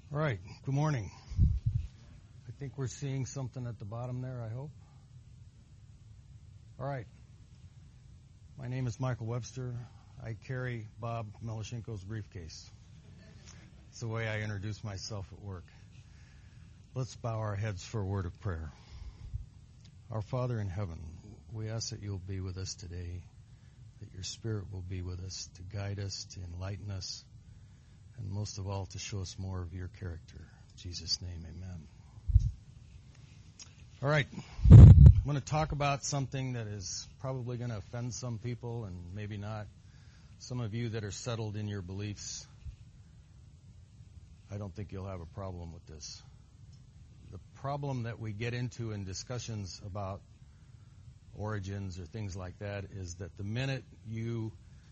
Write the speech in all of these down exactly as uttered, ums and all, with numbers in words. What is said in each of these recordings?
All right, good morning. I think we're seeing something at the bottom there, I hope. All right. My name is Michael Webster. I carry Bob Melashenko's briefcase. It's the way I introduce myself at work. Let's bow our heads for a word of prayer. Our Father in heaven, we ask that you'll be with us today, that your Spirit will be with us to guide us, to enlighten us, and most of all, to show us more of your character. In Jesus' name, amen. All right. I'm going to talk about something that is probably going to offend some people and maybe not. Some of you that are settled in your beliefs, I don't think you'll have a problem with this. The problem that we get into in discussions about origins or things like that is that the minute you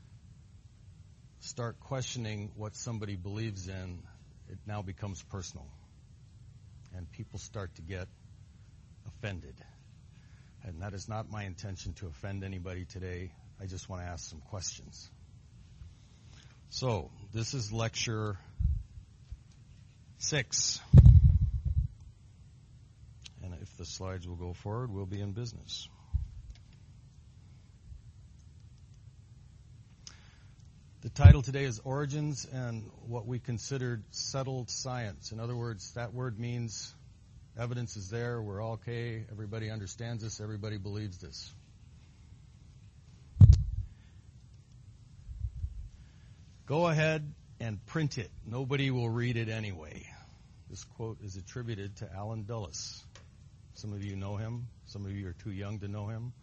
start questioning what somebody believes in, it now becomes personal. And people start to get offended. And that is not my intention to offend anybody today. I just want to ask some questions. So, this is lecture six. And if the slides will go forward, we'll be in business. The title today is Origins and What We Considered Settled Science. In other words, that word means evidence is there, we're all okay, everybody understands this, everybody believes this. Go ahead and print it. Nobody will read it anyway. This quote is attributed to Alan Dulles. Some of you know him. Some of you are too young to know him.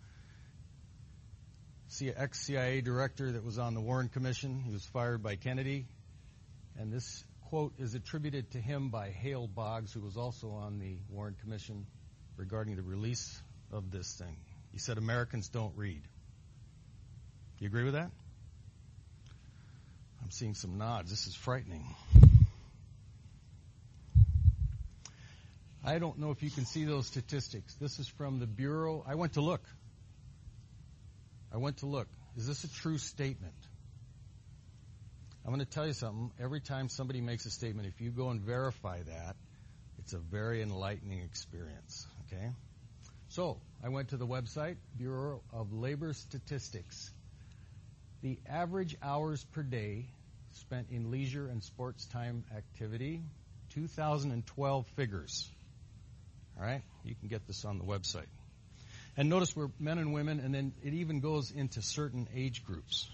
Ex-C I A director that was on the Warren Commission. He was fired by Kennedy. And this quote is attributed to him by Hale Boggs, who was also on the Warren Commission, regarding the release of this thing. He said, Americans don't read. Do you agree with that? I'm seeing some nods. This is frightening. I don't know if you can see those statistics. This is from the Bureau. I went to look. I went to look. Is this a true statement? I'm going to tell you something. Every time somebody makes a statement, if you go and verify that, it's a very enlightening experience. Okay? So, I went to the website, Bureau of Labor Statistics. The average hours per day spent in leisure and sports time activity, two thousand twelve figures. All right? You can get this on the website. And notice we're men and women, and then it even goes into certain age groups.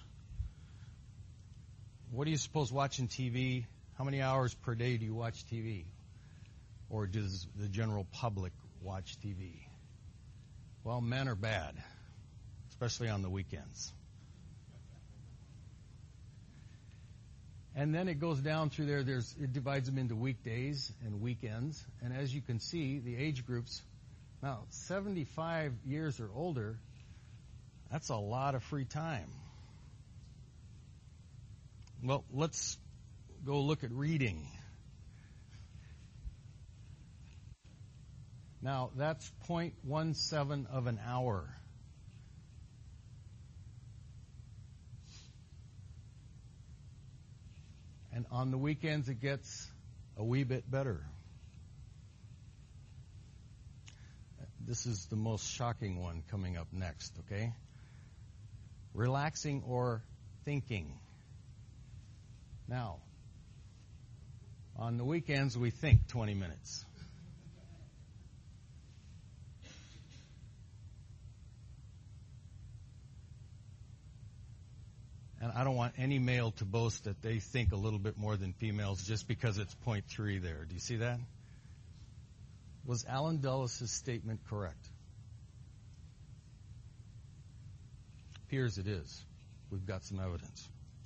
What do you suppose watching T V, how many hours per day do you watch T V? Or does the general public watch T V? Well, men are bad, especially on the weekends. And then it goes down through there, there's, it divides them into weekdays and weekends. And as you can see, the age groups, now, seventy-five years or older, that's a lot of free time. Well, let's go look at reading. Now, that's zero point one seven of an hour. And on the weekends, it gets a wee bit better. This is the most shocking one coming up next, okay? Relaxing or thinking. Now, on the weekends, we think twenty minutes. And I don't want any male to boast that they think a little bit more than females just because it's point three there. Do you see that? Was Alan Dulles' statement correct? Appears it is. We've got some evidence.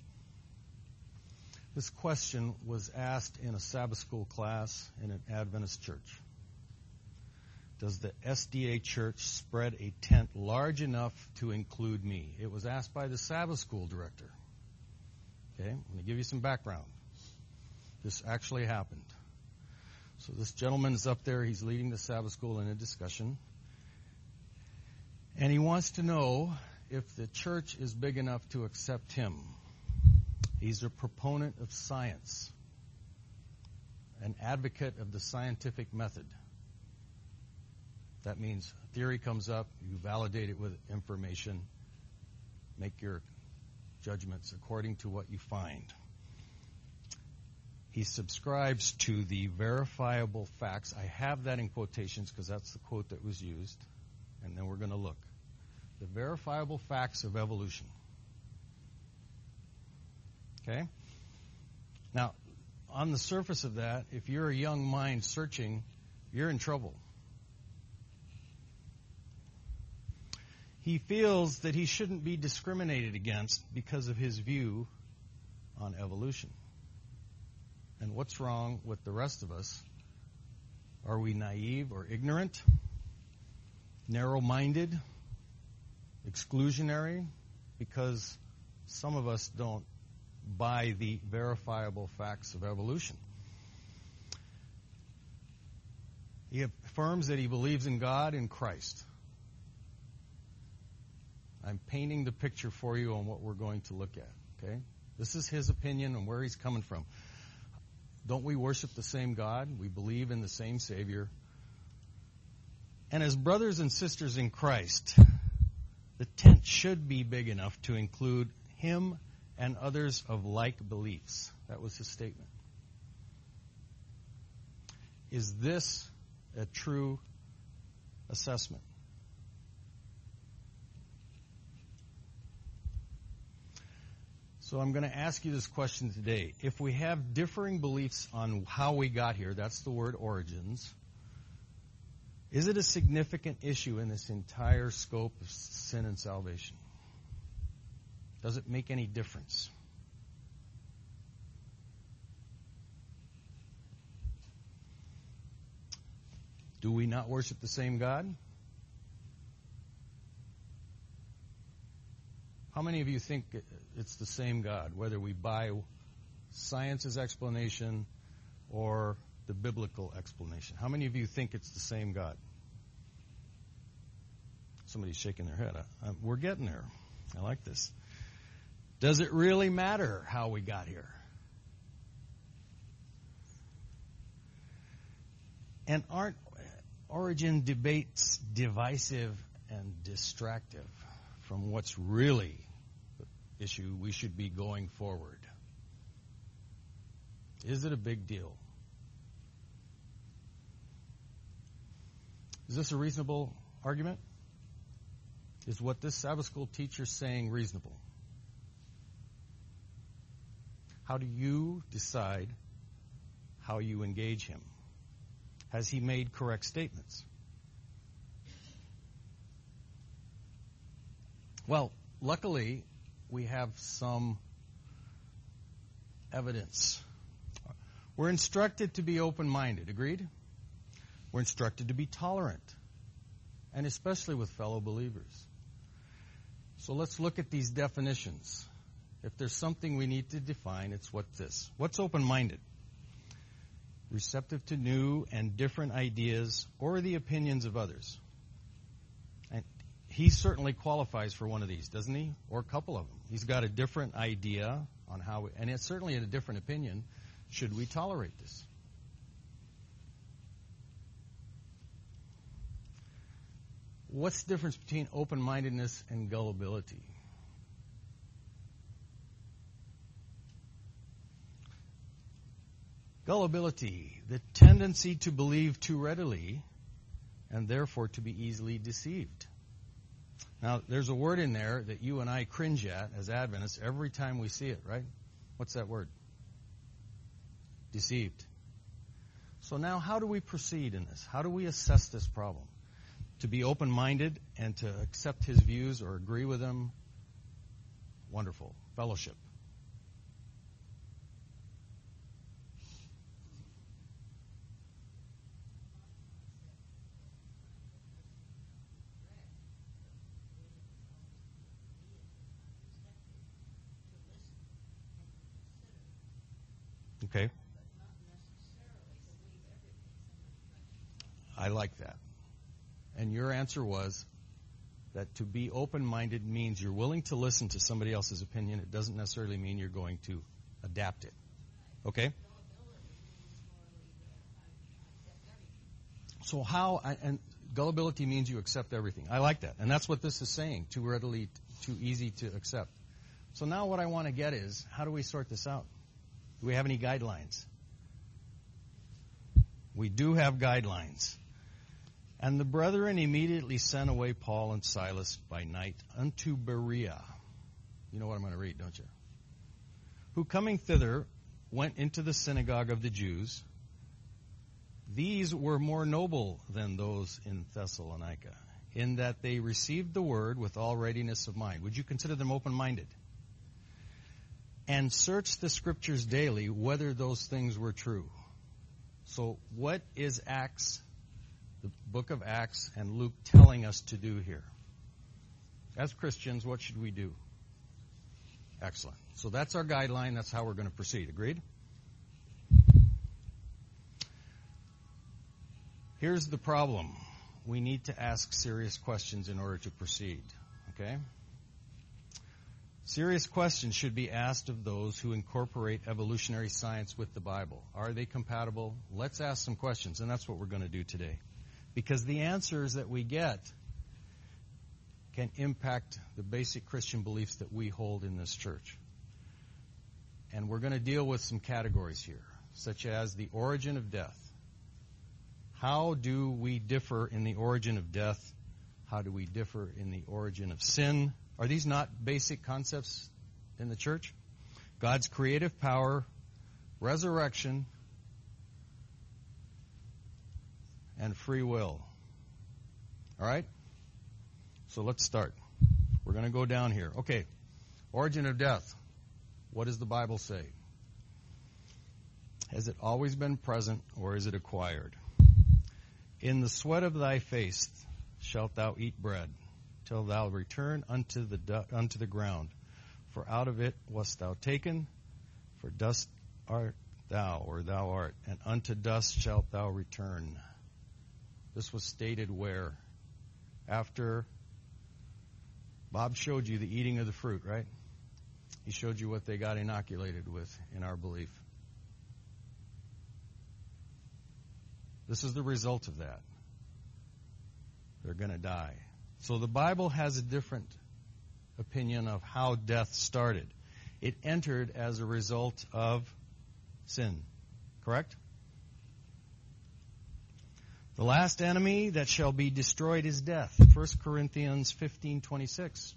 This question was asked in a Sabbath school class in an Adventist church. Does the S D A church spread a tent large enough to include me? It was asked by the Sabbath school director. Okay, I'm going to give you some background. This actually happened. So this gentleman is up there. He's leading the Sabbath school in a discussion. And he wants to know if the church is big enough to accept him. He's a proponent of science. And an advocate of the scientific method. That means a theory comes up, you validate it with information, make your judgments according to what you find. He subscribes to the verifiable facts. I have that in quotations because that's the quote that was used. And then we're going to look. The verifiable facts of evolution. Okay? Now, on the surface of that, if you're a young mind searching, you're in trouble. He feels that he shouldn't be discriminated against because of his view on evolution. And what's wrong with the rest of us? Are we naive or ignorant? Narrow-minded? Exclusionary? Because some of us don't buy the verifiable facts of evolution. He affirms that he believes in God and Christ. I'm painting the picture for you on what we're going to look at. Okay? This is his opinion and where he's coming from. Don't we worship the same God? We believe in the same Savior. And as brothers and sisters in Christ, the tent should be big enough to include him and others of like beliefs. That was his statement. Is this a true assessment? So I'm going to ask you this question today. If we have differing beliefs on how we got here, that's the word origins, is it a significant issue in this entire scope of sin and salvation? Does it make any difference? Do we not worship the same God? How many of you think it's the same God, whether we buy science's explanation or the biblical explanation? How many of you think it's the same God? Somebody's shaking their head. I, I, we're getting there. I like this. Does it really matter how we got here? And aren't origin debates divisive and distractive from what's really the issue we should be going forward? Is it a big deal? Is this a reasonable argument? Is what this Sabbath school teacher is saying reasonable? How do you decide how you engage him? Has he made correct statements? Well, luckily, we have some evidence. We're instructed to be open-minded, agreed? We're instructed to be tolerant, and especially with fellow believers. So let's look at these definitions. If there's something we need to define, it's what's this. What's open-minded? Receptive to new and different ideas or the opinions of others. And he certainly qualifies for one of these, doesn't he? Or a couple of them. He's got a different idea on how, we, and it's certainly a different opinion. Should we tolerate this? What's the difference between open-mindedness and gullibility? Gullibility, the tendency to believe too readily and therefore to be easily deceived. Now, there's a word in there that you and I cringe at as Adventists every time we see it, right? What's that word? Deceived. So now how do we proceed in this? How do we assess this problem? To be open-minded and to accept his views or agree with them? Wonderful. Fellowship. Okay. I like that. And your answer was that to be open-minded means you're willing to listen to somebody else's opinion. It doesn't necessarily mean you're going to adapt it. Okay? so how, and gullibility means you accept everything. I like that. And that's what this is saying, too readily, too easy to accept. So now what I want to get is, how do we sort this out? Do we have any guidelines? We do have guidelines. And the brethren immediately sent away Paul and Silas by night unto Berea. You know what I'm going to read, don't you? Who coming thither went into the synagogue of the Jews. These were more noble than those in Thessalonica, in that they received the word with all readiness of mind. Would you consider them open-minded? And searched the scriptures daily whether those things were true. So what is Acts, the book of Acts and Luke telling us to do here? As Christians, what should we do? Excellent. So that's our guideline. That's how we're going to proceed. Agreed? Here's the problem. We need to ask serious questions in order to proceed. Okay? Serious questions should be asked of those who incorporate evolutionary science with the Bible. Are they compatible? Let's ask some questions, and that's what we're going to do today. Because the answers that we get can impact the basic Christian beliefs that we hold in this church. And we're going to deal with some categories here, such as the origin of death. How do we differ in the origin of death? How do we differ in the origin of sin? Are these not basic concepts in the church? God's creative power, resurrection, and free will. All right? So let's start. We're going to go down here. Okay. Origin of death. What does the Bible say? Has it always been present, or is it acquired? In the sweat of thy face shalt thou eat bread, till thou return unto the du- unto the ground. For out of it wast thou taken, for dust art thou, or thou art, and unto dust shalt thou return. This was stated where? After Bob showed you the eating of the fruit, right? He showed you what they got inoculated with in our belief. This is the result of that. They're going to die. So the Bible has a different opinion of how death started. It entered as a result of sin. Correct? The last enemy that shall be destroyed is death. First Corinthians fifteen twenty-six.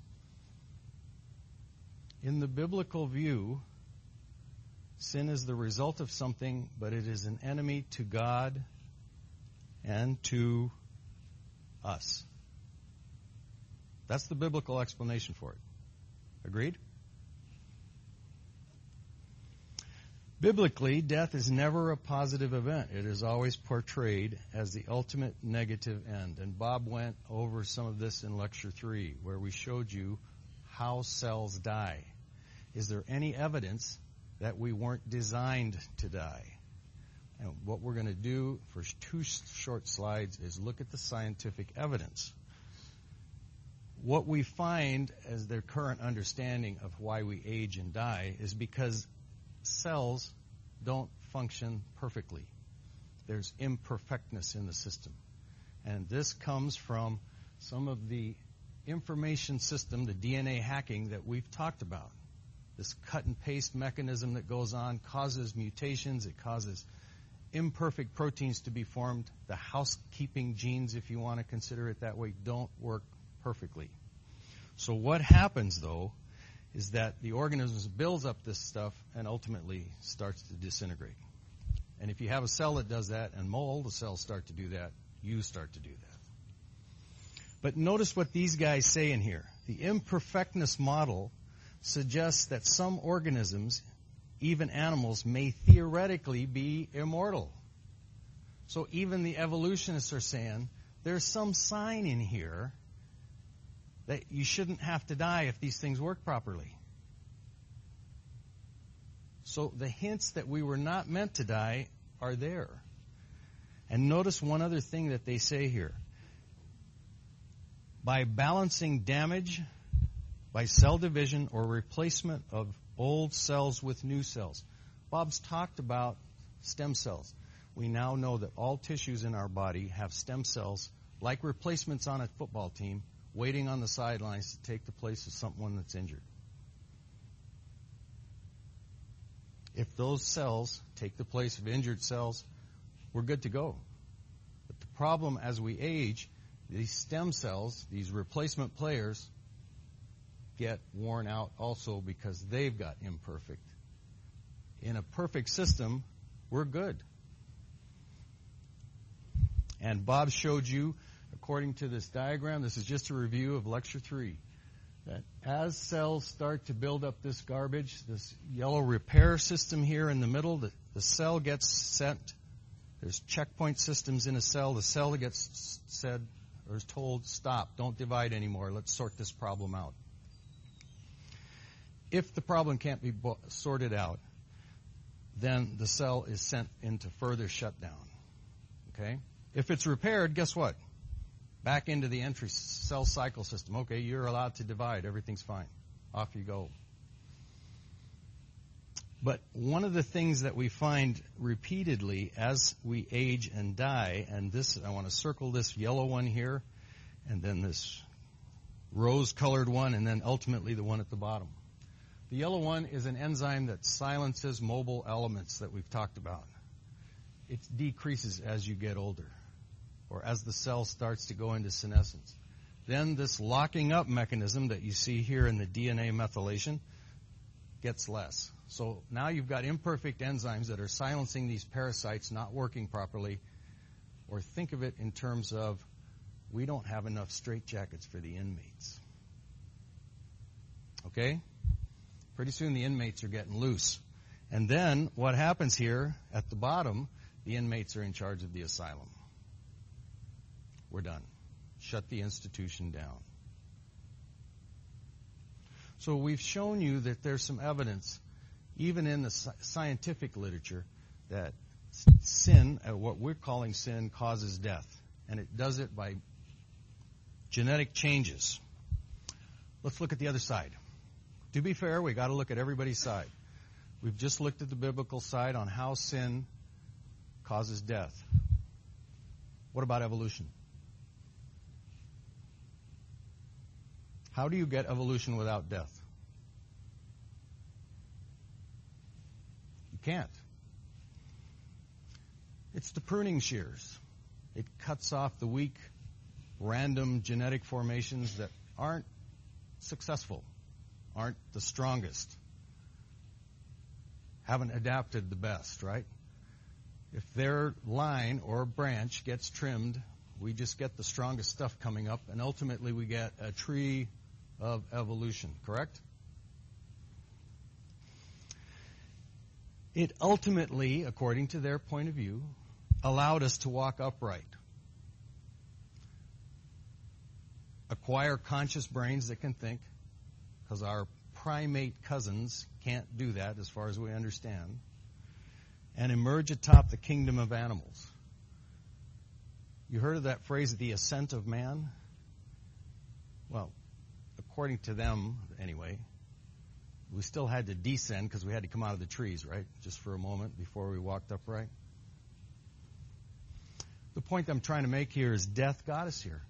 In the biblical view, sin is the result of something, but it is an enemy to God and to us. That's the biblical explanation for it. Agreed? Biblically, death is never a positive event. It is always portrayed as the ultimate negative end. And Bob went over some of this in Lecture three, where we showed you how cells die. Is there any evidence that we weren't designed to die? And what we're going to do for two short slides is look at the scientific evidence. What we find as their current understanding of why we age and die is because cells don't function perfectly. There's imperfectness in the system. And this comes from some of the information system, the D N A hacking that we've talked about. This cut and paste mechanism that goes on causes mutations. It causes imperfect proteins to be formed. The housekeeping genes, if you want to consider it that way, don't work perfectly. So what happens, though, is that the organism builds up this stuff and ultimately starts to disintegrate. And if you have a cell that does that and all the cells start to do that, you start to do that. But notice what these guys say in here. The imperfectness model suggests that some organisms, even animals, may theoretically be immortal. So even the evolutionists are saying there's some sign in here that you shouldn't have to die if these things work properly. So the hints that we were not meant to die are there. And notice one other thing that they say here. By balancing damage by cell division or replacement of old cells with new cells. Bob's talked about stem cells. we now know that all tissues in our body have stem cells, like replacements on a football team, waiting on the sidelines to take the place of someone that's injured. If those cells take the place of injured cells, we're good to go. But the problem as we age, these stem cells, these replacement players, get worn out also because they've got imperfect. In a perfect system, we're good. And Bob showed you, according to this diagram, this is just a review of lecture three, that as cells start to build up this garbage, this yellow repair system here in the middle, the, the cell gets sent. There's checkpoint systems in a cell. The cell gets said or is told, stop, don't divide anymore. Let's sort this problem out. If the problem can't be bo- sorted out, then the cell is sent into further shutdown. Okay? If it's repaired, guess what? Back into the entry cell cycle system. Okay, you're allowed to divide. Everything's fine. Off you go. But one of the things that we find repeatedly as we age and die, and this, I want to circle this yellow one here, and then this rose-colored one, and then ultimately the one at the bottom. The yellow one is an enzyme that silences mobile elements that we've talked about. It decreases as you get older, or as the cell starts to go into senescence. Then this locking up mechanism that you see here in the D N A methylation gets less. So now you've got imperfect enzymes that are silencing these parasites not working properly. Or think of it in terms of, we don't have enough straitjackets for the inmates. Okay? Pretty soon the inmates are getting loose. And then what happens here at the bottom, the inmates are in charge of the asylum. We're done. Shut the institution down. So we've shown you that there's some evidence, even in the scientific literature, that sin, uh, what we're calling sin, causes death. And it does it by genetic changes. Let's look at the other side. To be fair, we got to look at everybody's side. We've just looked at the biblical side on how sin causes death. What about evolution? How do you get evolution without death? You can't. It's the pruning shears. It cuts off the weak, random genetic formations that aren't successful, aren't the strongest, haven't adapted the best, right? If their line or branch gets trimmed, we just get the strongest stuff coming up, and ultimately we get a tree of evolution, correct? It ultimately, according to their point of view, allowed us to walk upright, acquire conscious brains that can think, because our primate cousins can't do that as far as we understand, and emerge atop the kingdom of animals. You heard of that phrase, the ascent of man? Well, according to them, anyway, we still had to descend because we had to come out of the trees, right? Just for a moment before we walked upright. The point I'm trying to make here is death got us here.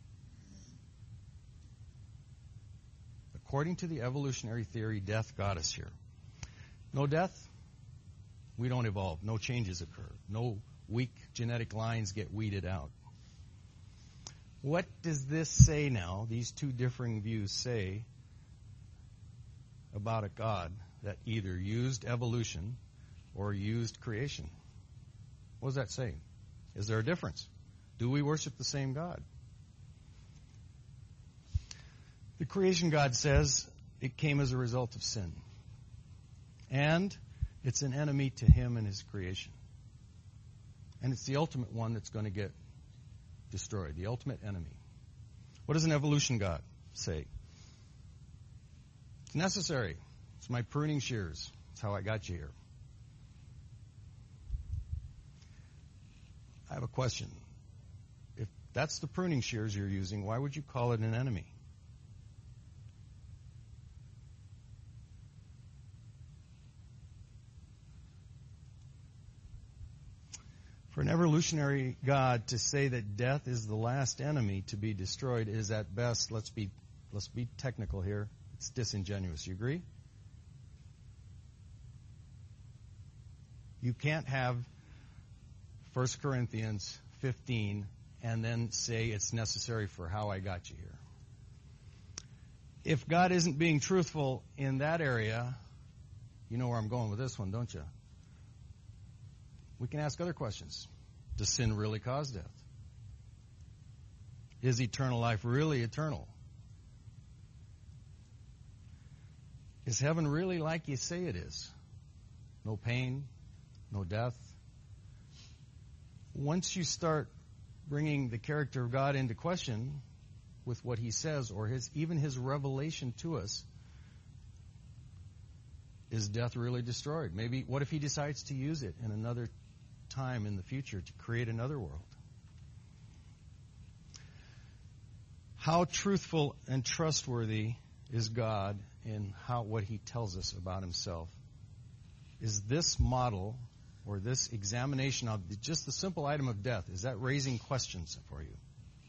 According to the evolutionary theory, death got us here. No death, we don't evolve. No changes occur. No weak genetic lines get weeded out. What does this say now, these two differing views say about a God that either used evolution or used creation? What does that say? Is there a difference? Do we worship the same God? The creation God says it came as a result of sin. And it's an enemy to him and his creation. And it's the ultimate one that's going to get destroyed, the ultimate enemy. What does an evolution God say? It's necessary. It's my pruning shears. It's how I got you here. I have a question. If that's the pruning shears you're using, why would you call it an enemy? For an evolutionary God to say that death is the last enemy to be destroyed is at best, let's be let's be technical here, it's disingenuous. You agree? You can't have First Corinthians fifteen and then say it's necessary for how I got you here. If God isn't being truthful in that area, you know where I'm going with this one, don't you? We can ask other questions. Does sin really cause death? Is eternal life really eternal? Is heaven really like you say it is? No pain, no death. Once you start bringing the character of God into question with what he says, or his even his revelation to us, is death really destroyed? Maybe, what if he decides to use it in another time in the future to create another world? How truthful and trustworthy is God in how what he tells us about himself? Is this model or this examination of just the simple item of death, is that raising questions for you?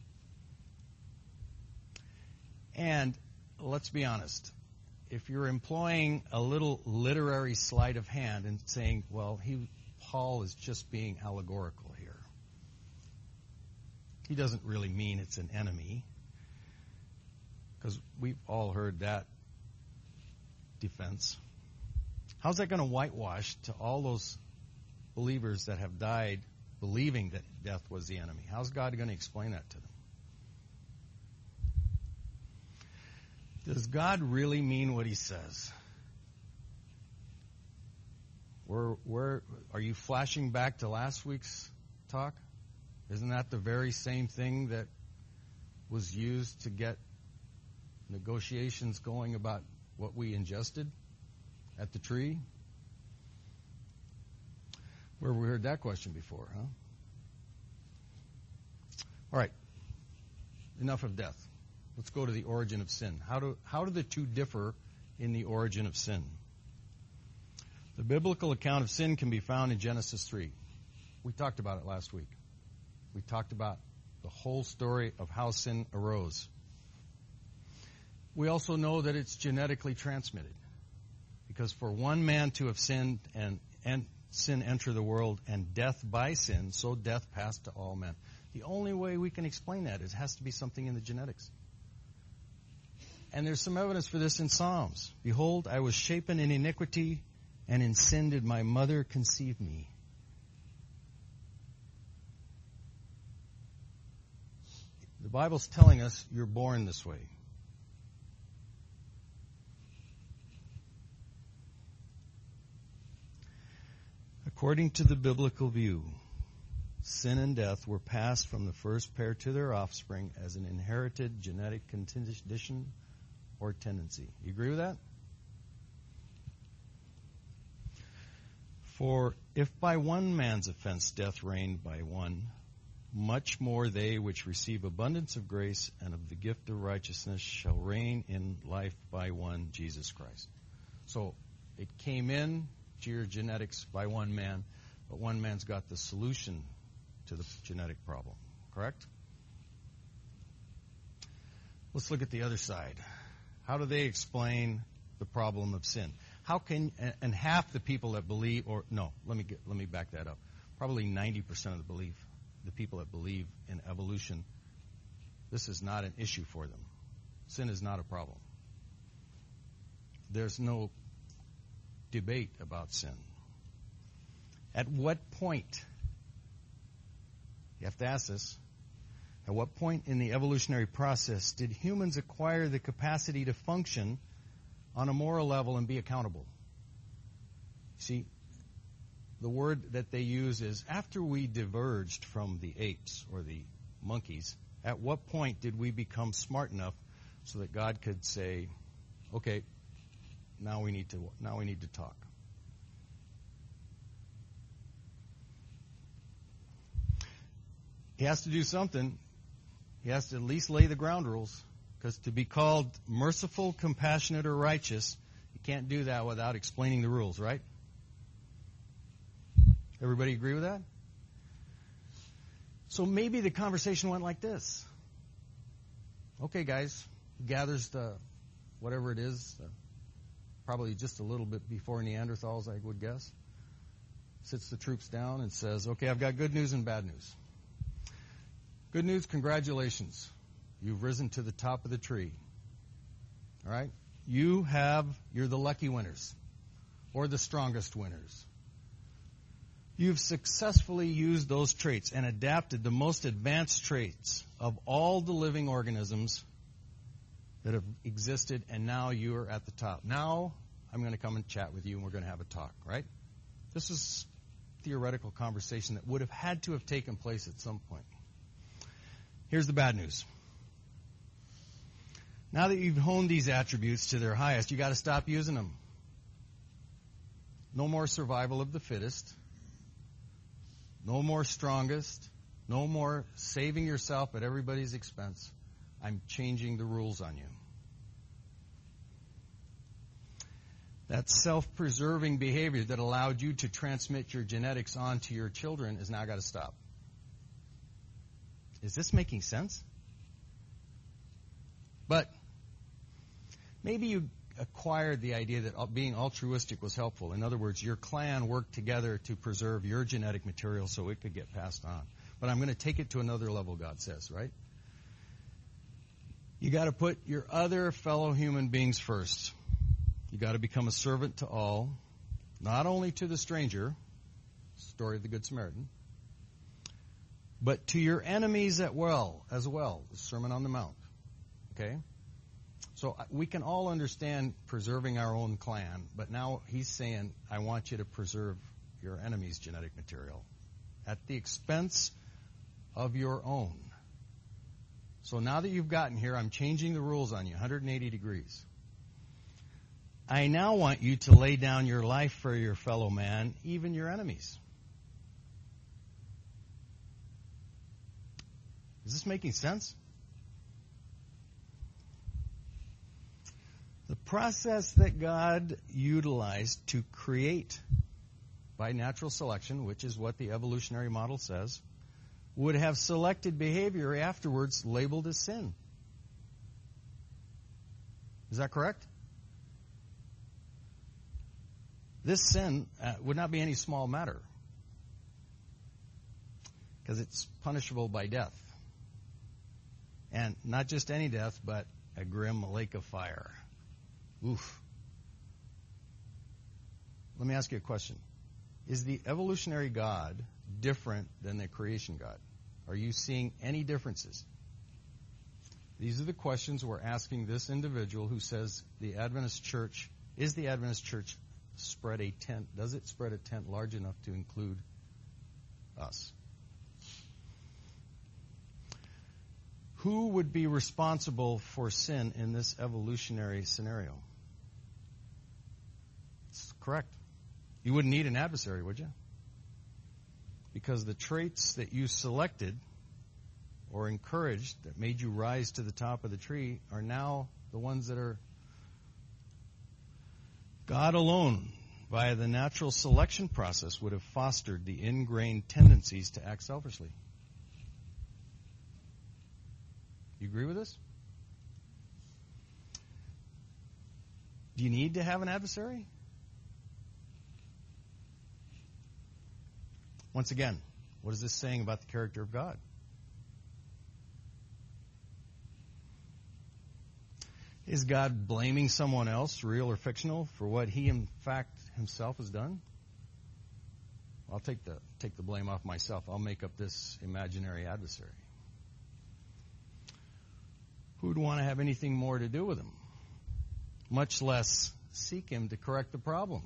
And let's be honest, if you're employing a little literary sleight of hand and saying, well, he Paul is just being allegorical here. He doesn't really mean it's an enemy, because we've all heard that defense. How's that going to whitewash to all those believers that have died believing that death was the enemy? How's God going to explain that to them? Does God really mean what he says? Where, where, are you flashing back to last week's talk? Isn't that the very same thing that was used to get negotiations going about what we ingested at the tree? Where we heard that question before, huh? All right. Enough of death. Let's go to the origin of sin. How do, how do the two differ in the origin of sin? The biblical account of sin can be found in Genesis three. We talked about it last week. We talked about the whole story of how sin arose. We also know that it's genetically transmitted, because for one man to have sinned and, and sin enter the world, and death by sin, so death passed to all men. The only way we can explain that is it has to be something in the genetics. And there's some evidence for this in Psalms. Behold, I was shapen in iniquity, and in sin did my mother conceive me. The Bible's telling us you're born this way. According to the biblical view, sin and death were passed from the first pair to their offspring as an inherited genetic condition or tendency. You agree with that? For if by one man's offense death reigned by one, much more they which receive abundance of grace and of the gift of righteousness shall reign in life by one, Jesus Christ. So it came in to your genetics by one man, but one man's got the solution to the genetic problem. Correct? Let's look at the other side. How do they explain the problem of sin? How can, and half the people that believe, or no, let me get, let me back that up. Probably ninety percent of the belief, the people that believe in evolution, this is not an issue for them. Sin is not a problem. There's no debate about sin. At what point, you have to ask this, at what point in the evolutionary process did humans acquire the capacity to function on a moral level and be accountable? See, the word that they use is, after we diverged from the apes or the monkeys, at what point did we become smart enough so that God could say, okay, now we need to now we need to talk? He has to do something. He has to at least lay the ground rules, because to be called merciful, compassionate, or righteous, you can't do that without explaining the rules, right? Everybody agree with that? So maybe the conversation went like this. Okay, guys, gathers the, whatever it is, uh, probably just a little bit before Neanderthals, I would guess. Sits the troops down and says, okay, I've got good news and bad news. Good news, congratulations. You've risen to the top of the tree. All right? You have, you're the lucky winners, or the strongest winners. You've successfully used those traits and adapted the most advanced traits of all the living organisms that have existed, and now you are at the top. Now I'm going to come and chat with you, and we're going to have a talk, right? This is theoretical conversation that would have had to have taken place at some point. Here's the bad news. Now that you've honed these attributes to their highest, you got to stop using them. No more survival of the fittest. No more strongest. No more saving yourself at everybody's expense. I'm changing the rules on you. That self-preserving behavior that allowed you to transmit your genetics on to your children has now got to stop. Is this making sense? But maybe you acquired the idea that being altruistic was helpful. In other words, your clan worked together to preserve your genetic material so it could get passed on. But I'm going to take it to another level, God says, right? You got to put your other fellow human beings first. You got to become a servant to all, not only to the stranger, story of the Good Samaritan, but to your enemies as well, as well, the Sermon on the Mount. Okay? So we can all understand preserving our own clan, but now he's saying, I want you to preserve your enemy's genetic material at the expense of your own. So now that you've gotten here, I'm changing the rules on you, one hundred eighty degrees. I now want you to lay down your life for your fellow man, even your enemies. Is this making sense? The process that God utilized to create by natural selection, which is what the evolutionary model says, would have selected behavior afterwards labeled as sin. Is that correct? This sin uh, would not be any small matter because it's punishable by death. And not just any death, but a grim lake of fire. Oof. Let me ask you a question. Is the evolutionary God different than the creation God? Are you seeing any differences? These are the questions we're asking this individual who says the Adventist Church, is the Adventist Church spread a tent, does it spread a tent large enough to include us? Who would be responsible for sin in this evolutionary scenario? It's correct. You wouldn't need an adversary, would you? Because the traits that you selected or encouraged that made you rise to the top of the tree are now the ones that are God alone, via the natural selection process, would have fostered the ingrained tendencies to act selfishly. You agree with this? Do you need to have an adversary? Once again, what is this saying about the character of God? Is God blaming someone else, real or fictional, for what he in fact himself has done? I'll take the take the blame off myself. I'll make up this imaginary adversary. Who'd want to have anything more to do with him? Much less seek him to correct the problem.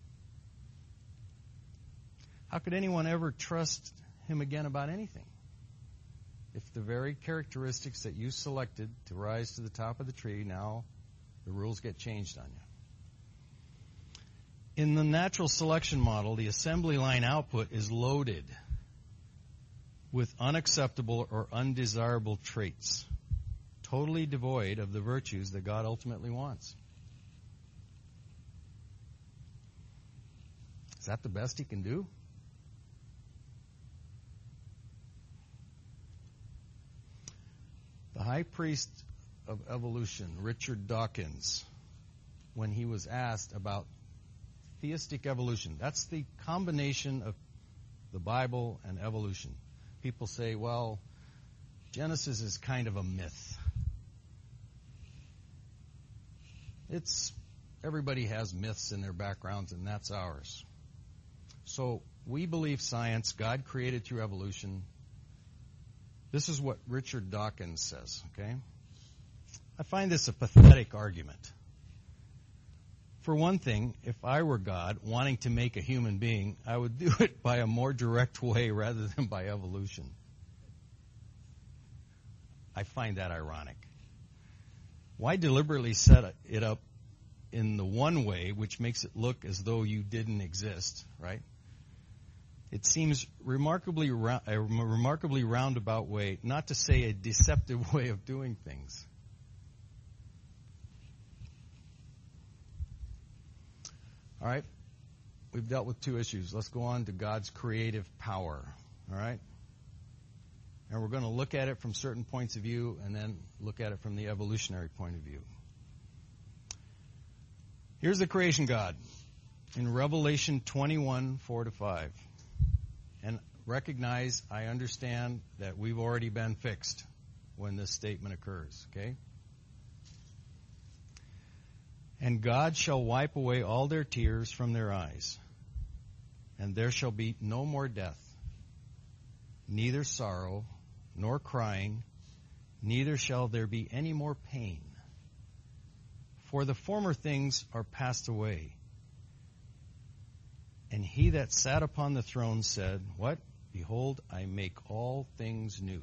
How could anyone ever trust him again about anything? If the very characteristics that you selected to rise to the top of the tree, now the rules get changed on you. In the natural selection model, the assembly line output is loaded with unacceptable or undesirable traits, totally devoid of the virtues that God ultimately wants. Is that the best he can do? high priest of evolution, Richard Dawkins, when he was asked about theistic evolution. That's the combination of the Bible and evolution. People say, well, Genesis is kind of a myth. It's, everybody has myths in their backgrounds, and that's ours. So we believe science, God created through evolution. This is what Richard Dawkins says, okay? I find this a pathetic argument. For one thing, if I were God wanting to make a human being, I would do it by a more direct way rather than by evolution. I find that ironic. Why deliberately set it up in the one way which makes it look as though you didn't exist, right? It seems remarkably a remarkably roundabout way, not to say a deceptive way of doing things. All right, we've dealt with two issues. Let's go on to God's creative power, all right? And we're going to look at it from certain points of view and then look at it from the evolutionary point of view. Here's the creation God in Revelation twenty-one, four to five. And recognize, I understand that we've already been fixed when this statement occurs, okay? And God shall wipe away all their tears from their eyes, and there shall be no more death, neither sorrow, nor crying, neither shall there be any more pain. For the former things are passed away. And he that sat upon the throne said, what? Behold, I make all things new.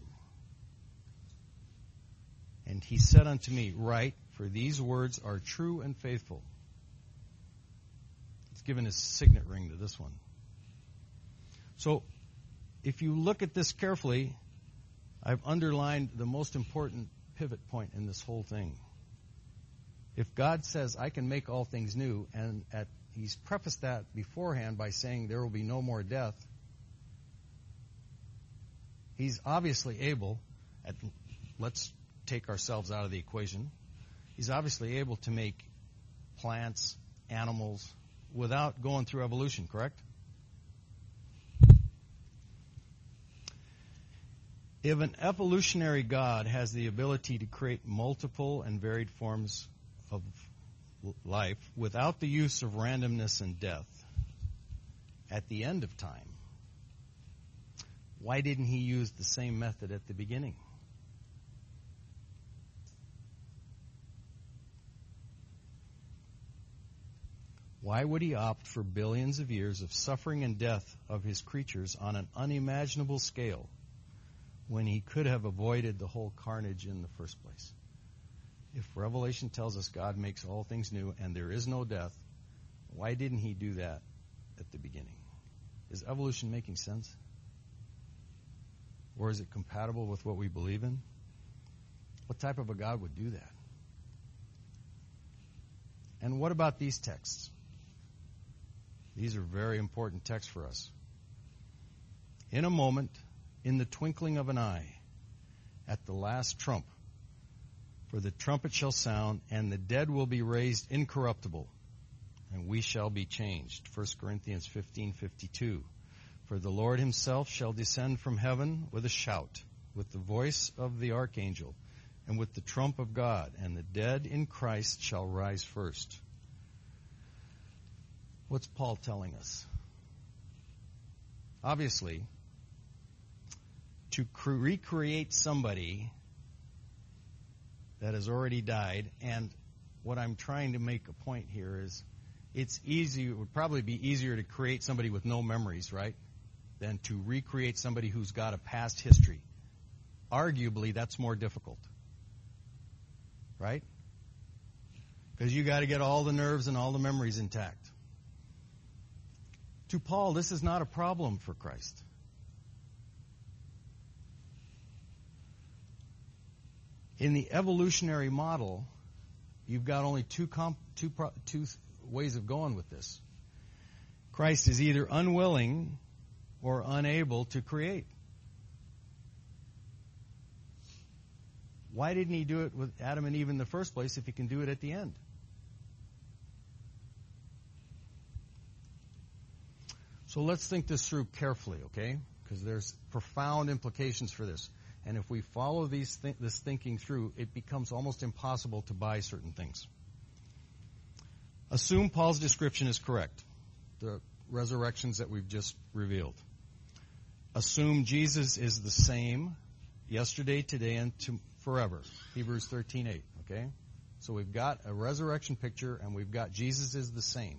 And he said unto me, write, for these words are true and faithful. It's given his signet ring to this one. So, if you look at this carefully, I've underlined the most important pivot point in this whole thing. If God says, I can make all things new, and at, he's prefaced that beforehand by saying there will be no more death, he's obviously able, at, let's take ourselves out of the equation, he's obviously able to make plants, animals, without going through evolution, correct? If an evolutionary God has the ability to create multiple and varied forms of life without the use of randomness and death at the end of time, why didn't he use the same method at the beginning? Why would he opt for billions of years of suffering and death of his creatures on an unimaginable scale when he could have avoided the whole carnage in the first place? If Revelation tells us God makes all things new and there is no death, why didn't he do that at the beginning? Is evolution making sense? Or is it compatible with what we believe in? What type of a God would do that? And what about these texts? These are very important texts for us. In a moment, in the twinkling of an eye, at the last trump, for the trumpet shall sound, and the dead will be raised incorruptible, and we shall be changed. First Corinthians fifteen fifty-two. For the Lord himself shall descend from heaven with a shout, with the voice of the archangel, and with the trump of God, and the dead in Christ shall rise first. What's Paul telling us? Obviously, to cre- recreate somebody that has already died, and what I'm trying to make a point here is it's easy, it would probably be easier to create somebody with no memories, right, than to recreate somebody who's got a past history. Arguably, that's more difficult, right? Because you got to get all the nerves and all the memories intact. To Paul, this is not a problem for Christ. In the evolutionary model, you've got only two, comp, two, pro, two ways of going with this. Christ is either unwilling or unable to create. Why didn't he do it with Adam and Eve in the first place if he can do it at the end? So let's think this through carefully, okay? Because there's profound implications for this. And if we follow these th- this thinking through, it becomes almost impossible to buy certain things. Assume Paul's description is correct, the resurrections that we've just revealed. Assume Jesus is the same yesterday, today, and to forever. Hebrews thirteen eight, okay? So we've got a resurrection picture, and we've got Jesus is the same.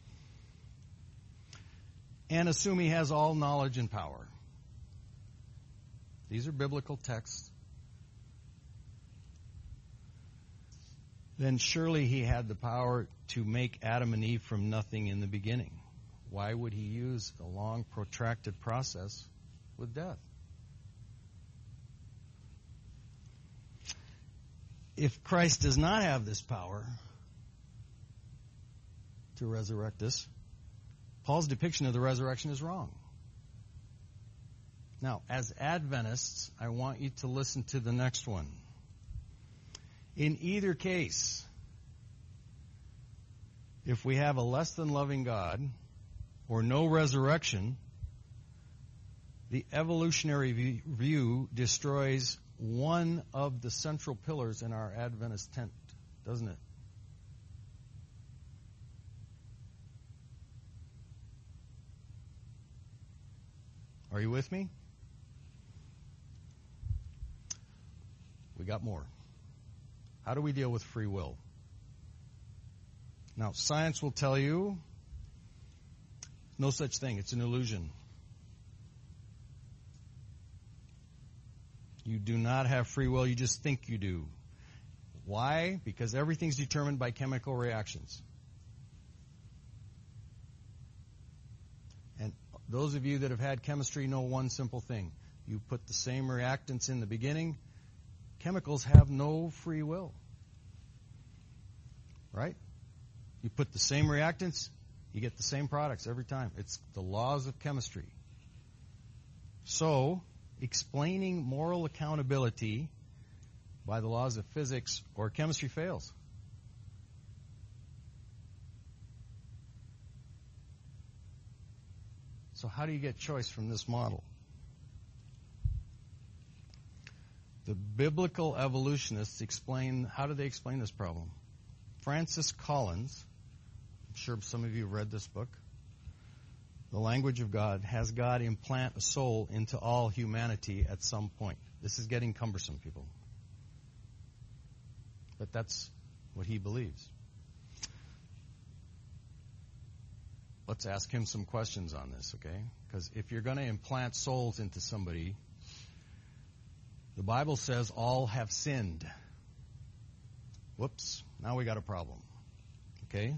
And assume he has all knowledge and power. These are biblical texts. Then surely he had the power to make Adam and Eve from nothing in the beginning. Why would he use a long, protracted process with death? If Christ does not have this power to resurrect us, Paul's depiction of the resurrection is wrong. Now, as Adventists, I want you to listen to the next one. In either case, if we have a less than loving God or no resurrection, the evolutionary view destroys one of the central pillars in our Adventist tent, doesn't it? Are you with me? We got more. How do we deal with free will? Now, science will tell you no such thing. It's an illusion. You do not have free will. You just think you do. Why? Because everything's determined by chemical reactions. And those of you that have had chemistry know one simple thing. You put the same reactants in the beginning. Chemicals have no free will. Right? You put the same reactants, you get the same products every time. It's the laws of chemistry. So, explaining moral accountability by the laws of physics or chemistry fails. So how do you get choice from this model? The biblical evolutionists explain, how do they explain this problem? Francis Collins, I'm sure some of you have read this book, The Language of God, has God implant a soul into all humanity at some point. This is getting cumbersome, people. But that's what he believes. Let's ask him some questions on this, okay? Because if you're going to implant souls into somebody, the Bible says all have sinned. Whoops, now we got a problem. Okay?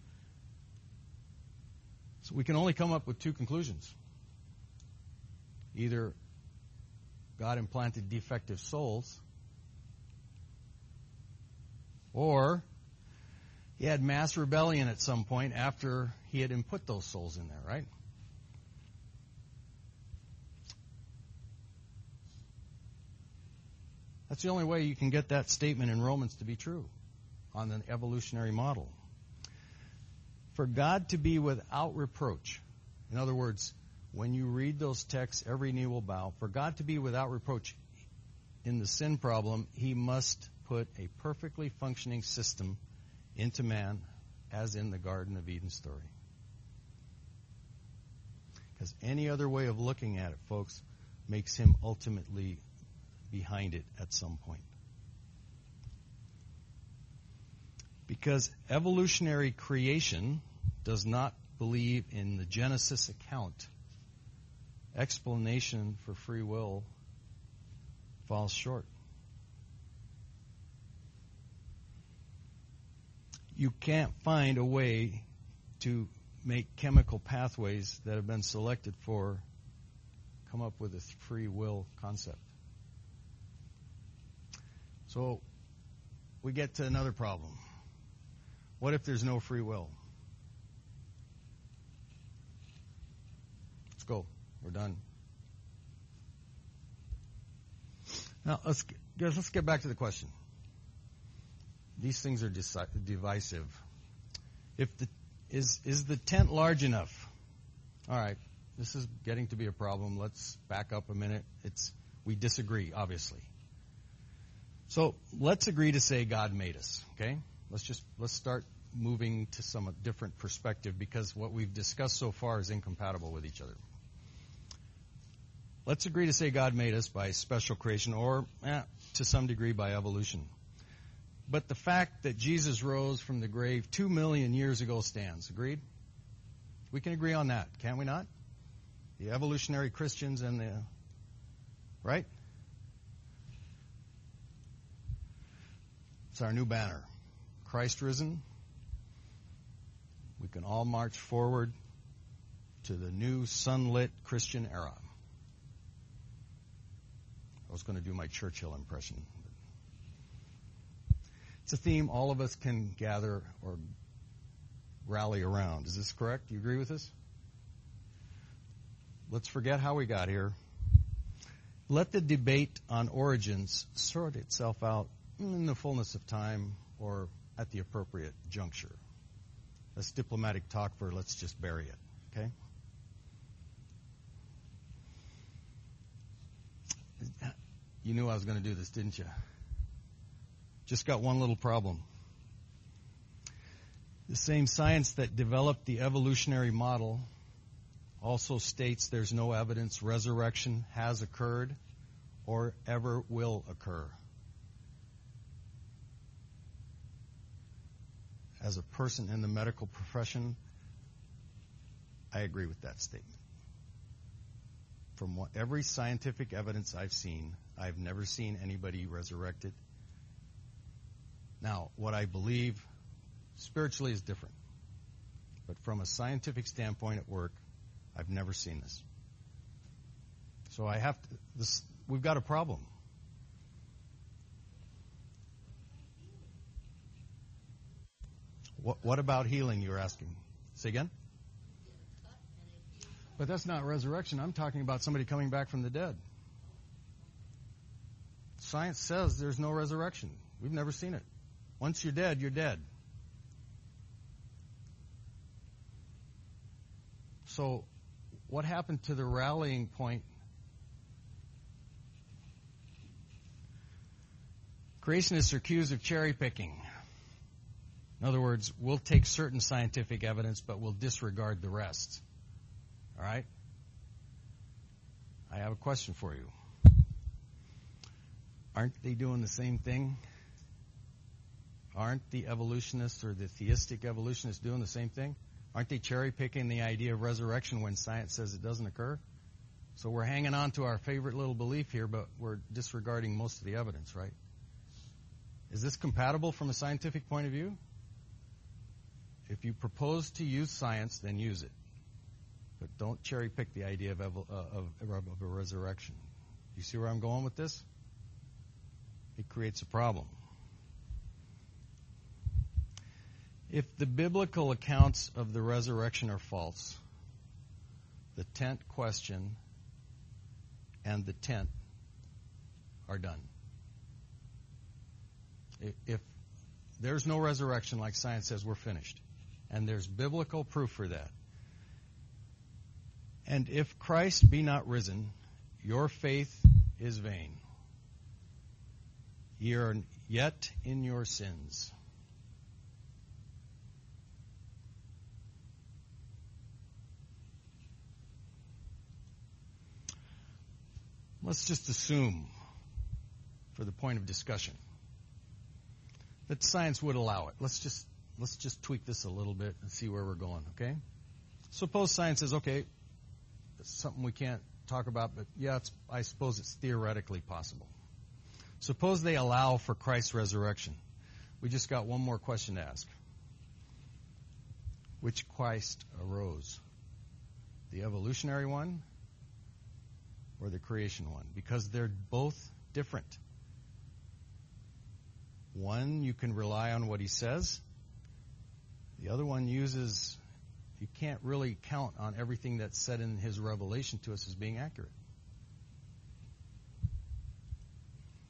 So we can only come up with two conclusions. Either God implanted defective souls, or he had mass rebellion at some point after he had input those souls in there, right? That's the only way you can get that statement in Romans to be true on the evolutionary model. For God to be without reproach, in other words, when you read those texts, every knee will bow. For God to be without reproach in the sin problem, he must put a perfectly functioning system into man, as in the Garden of Eden story. Because any other way of looking at it, folks, makes him ultimately behind it at some point. Because evolutionary creation does not believe in the Genesis account, explanation for free will falls short. You can't find a way to make chemical pathways that have been selected for come up with a free will concept. So we get to another problem. What if there's no free will? Let's go. We're done. Now, let's, guys, let's get back to the question. These things are deci- divisive. If the, is, is the tent large enough? All right, this is getting to be a problem. Let's back up a minute. It's, we disagree, obviously. So let's agree to say God made us, okay? Let's just, let's start moving to some different perspective because what we've discussed so far is incompatible with each other. Let's agree to say God made us by special creation or, eh, to some degree, by evolution. But the fact that Jesus rose from the grave two million years ago stands. Agreed? We can agree on that, can't we not? The evolutionary Christians and the... Right? It's our new banner. Christ risen. We can all march forward to the new sunlit Christian era. I was going to do my Churchill impression. It's a theme all of us can gather or rally around. Is this correct? Do you agree with this? Let's forget how we got here. Let the debate on origins sort itself out in the fullness of time or at the appropriate juncture. That's diplomatic talk for let's just bury it, okay? You knew I was going to do this, didn't you? Just got one little problem. The same science that developed the evolutionary model also states there's no evidence resurrection has occurred or ever will occur. As a person in the medical profession, I agree with that statement. From what, every scientific evidence I've seen, I've never seen anybody resurrected. Now, what I believe spiritually is different. But from a scientific standpoint at work, I've never seen this. So I have to, this, we've got a problem. What, what about healing, you're asking? Say again? But that's not resurrection. I'm talking about somebody coming back from the dead. Science says there's no resurrection. We've never seen it. Once you're dead, you're dead. So what happened to the rallying point? Creationists are accused of cherry picking. In other words, we'll take certain scientific evidence, but we'll disregard the rest. All right? I have a question for you. Aren't they doing the same thing? Aren't the evolutionists or the theistic evolutionists doing the same thing? Aren't they cherry-picking the idea of resurrection when science says it doesn't occur? So we're hanging on to our favorite little belief here, but we're disregarding most of the evidence, right? Is this compatible from a scientific point of view? If you propose to use science, then use it. But don't cherry-pick the idea of, evo- uh, of, of a resurrection. You see where I'm going with this? It creates a problem. If the biblical accounts of the resurrection are false, the tent question and the tent are done. If there's no resurrection, like science says, we're finished. And there's biblical proof for that. And if Christ be not risen, your faith is vain. Ye are yet in your sins. Let's just assume, for the point of discussion, that science would allow it. Let's just let's just tweak this a little bit and see where we're going, okay? Suppose science says, okay, it's something we can't talk about, but yeah, it's, I suppose it's theoretically possible. Suppose they allow for Christ's resurrection. We just got one more question to ask. Which Christ arose? The evolutionary one or the creation one? Because they're both different. One, you can rely on what he says. The other one uses, you can't really count on everything that's said in his revelation to us as being accurate.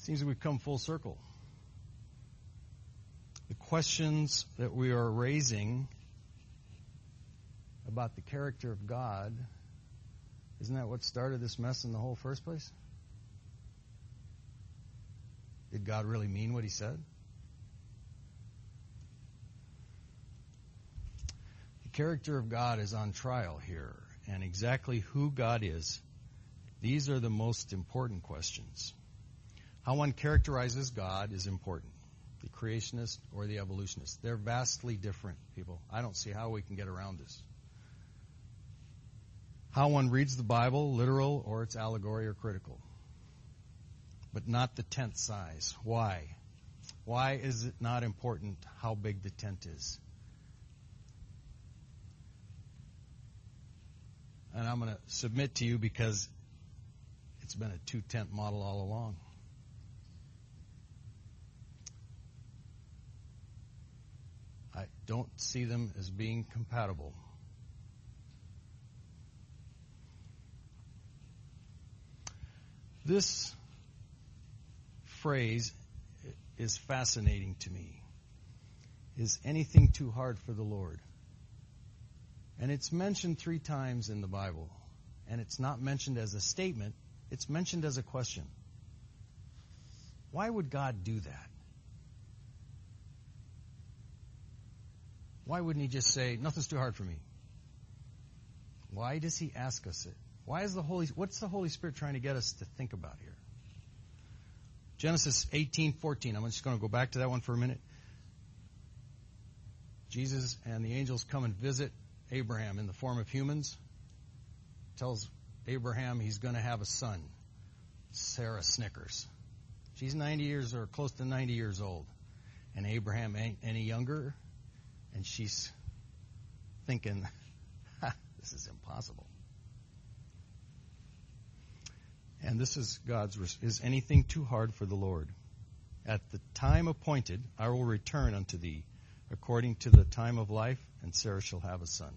Seems we've come full circle. The questions that we are raising about the character of God, isn't that what started this mess in the whole first place? Did God really mean what he said? The character of God is on trial here, and exactly who God is, these are the most important questions. How one characterizes God is important. The creationist or the evolutionist. They're vastly different, people. I don't see how we can get around this. How one reads the Bible, literal or it's allegory or critical. But not the tent size. Why? Why is it not important how big the tent is? And I'm going to submit to you because it's been a two-tent model all along. I don't see them as being compatible. This phrase is fascinating to me. Is anything too hard for the Lord? And it's mentioned three times in the Bible. And it's not mentioned as a statement. It's mentioned as a question. Why would God do that? Why wouldn't he just say, nothing's too hard for me? Why does he ask us it? Why is the Holy, what's the Holy Spirit trying to get us to think about here? Genesis eighteen fourteen. I'm just going to go back to that one for a minute. Jesus and the angels come and visit Abraham in the form of humans. Tells Abraham he's going to have a son. Sarah snickers. She's ninety years or close to ninety years old. And Abraham ain't any younger. And she's thinking, ha, this is impossible. And this is God's, is anything too hard for the Lord? At the time appointed, I will return unto thee, according to the time of life, and Sarah shall have a son.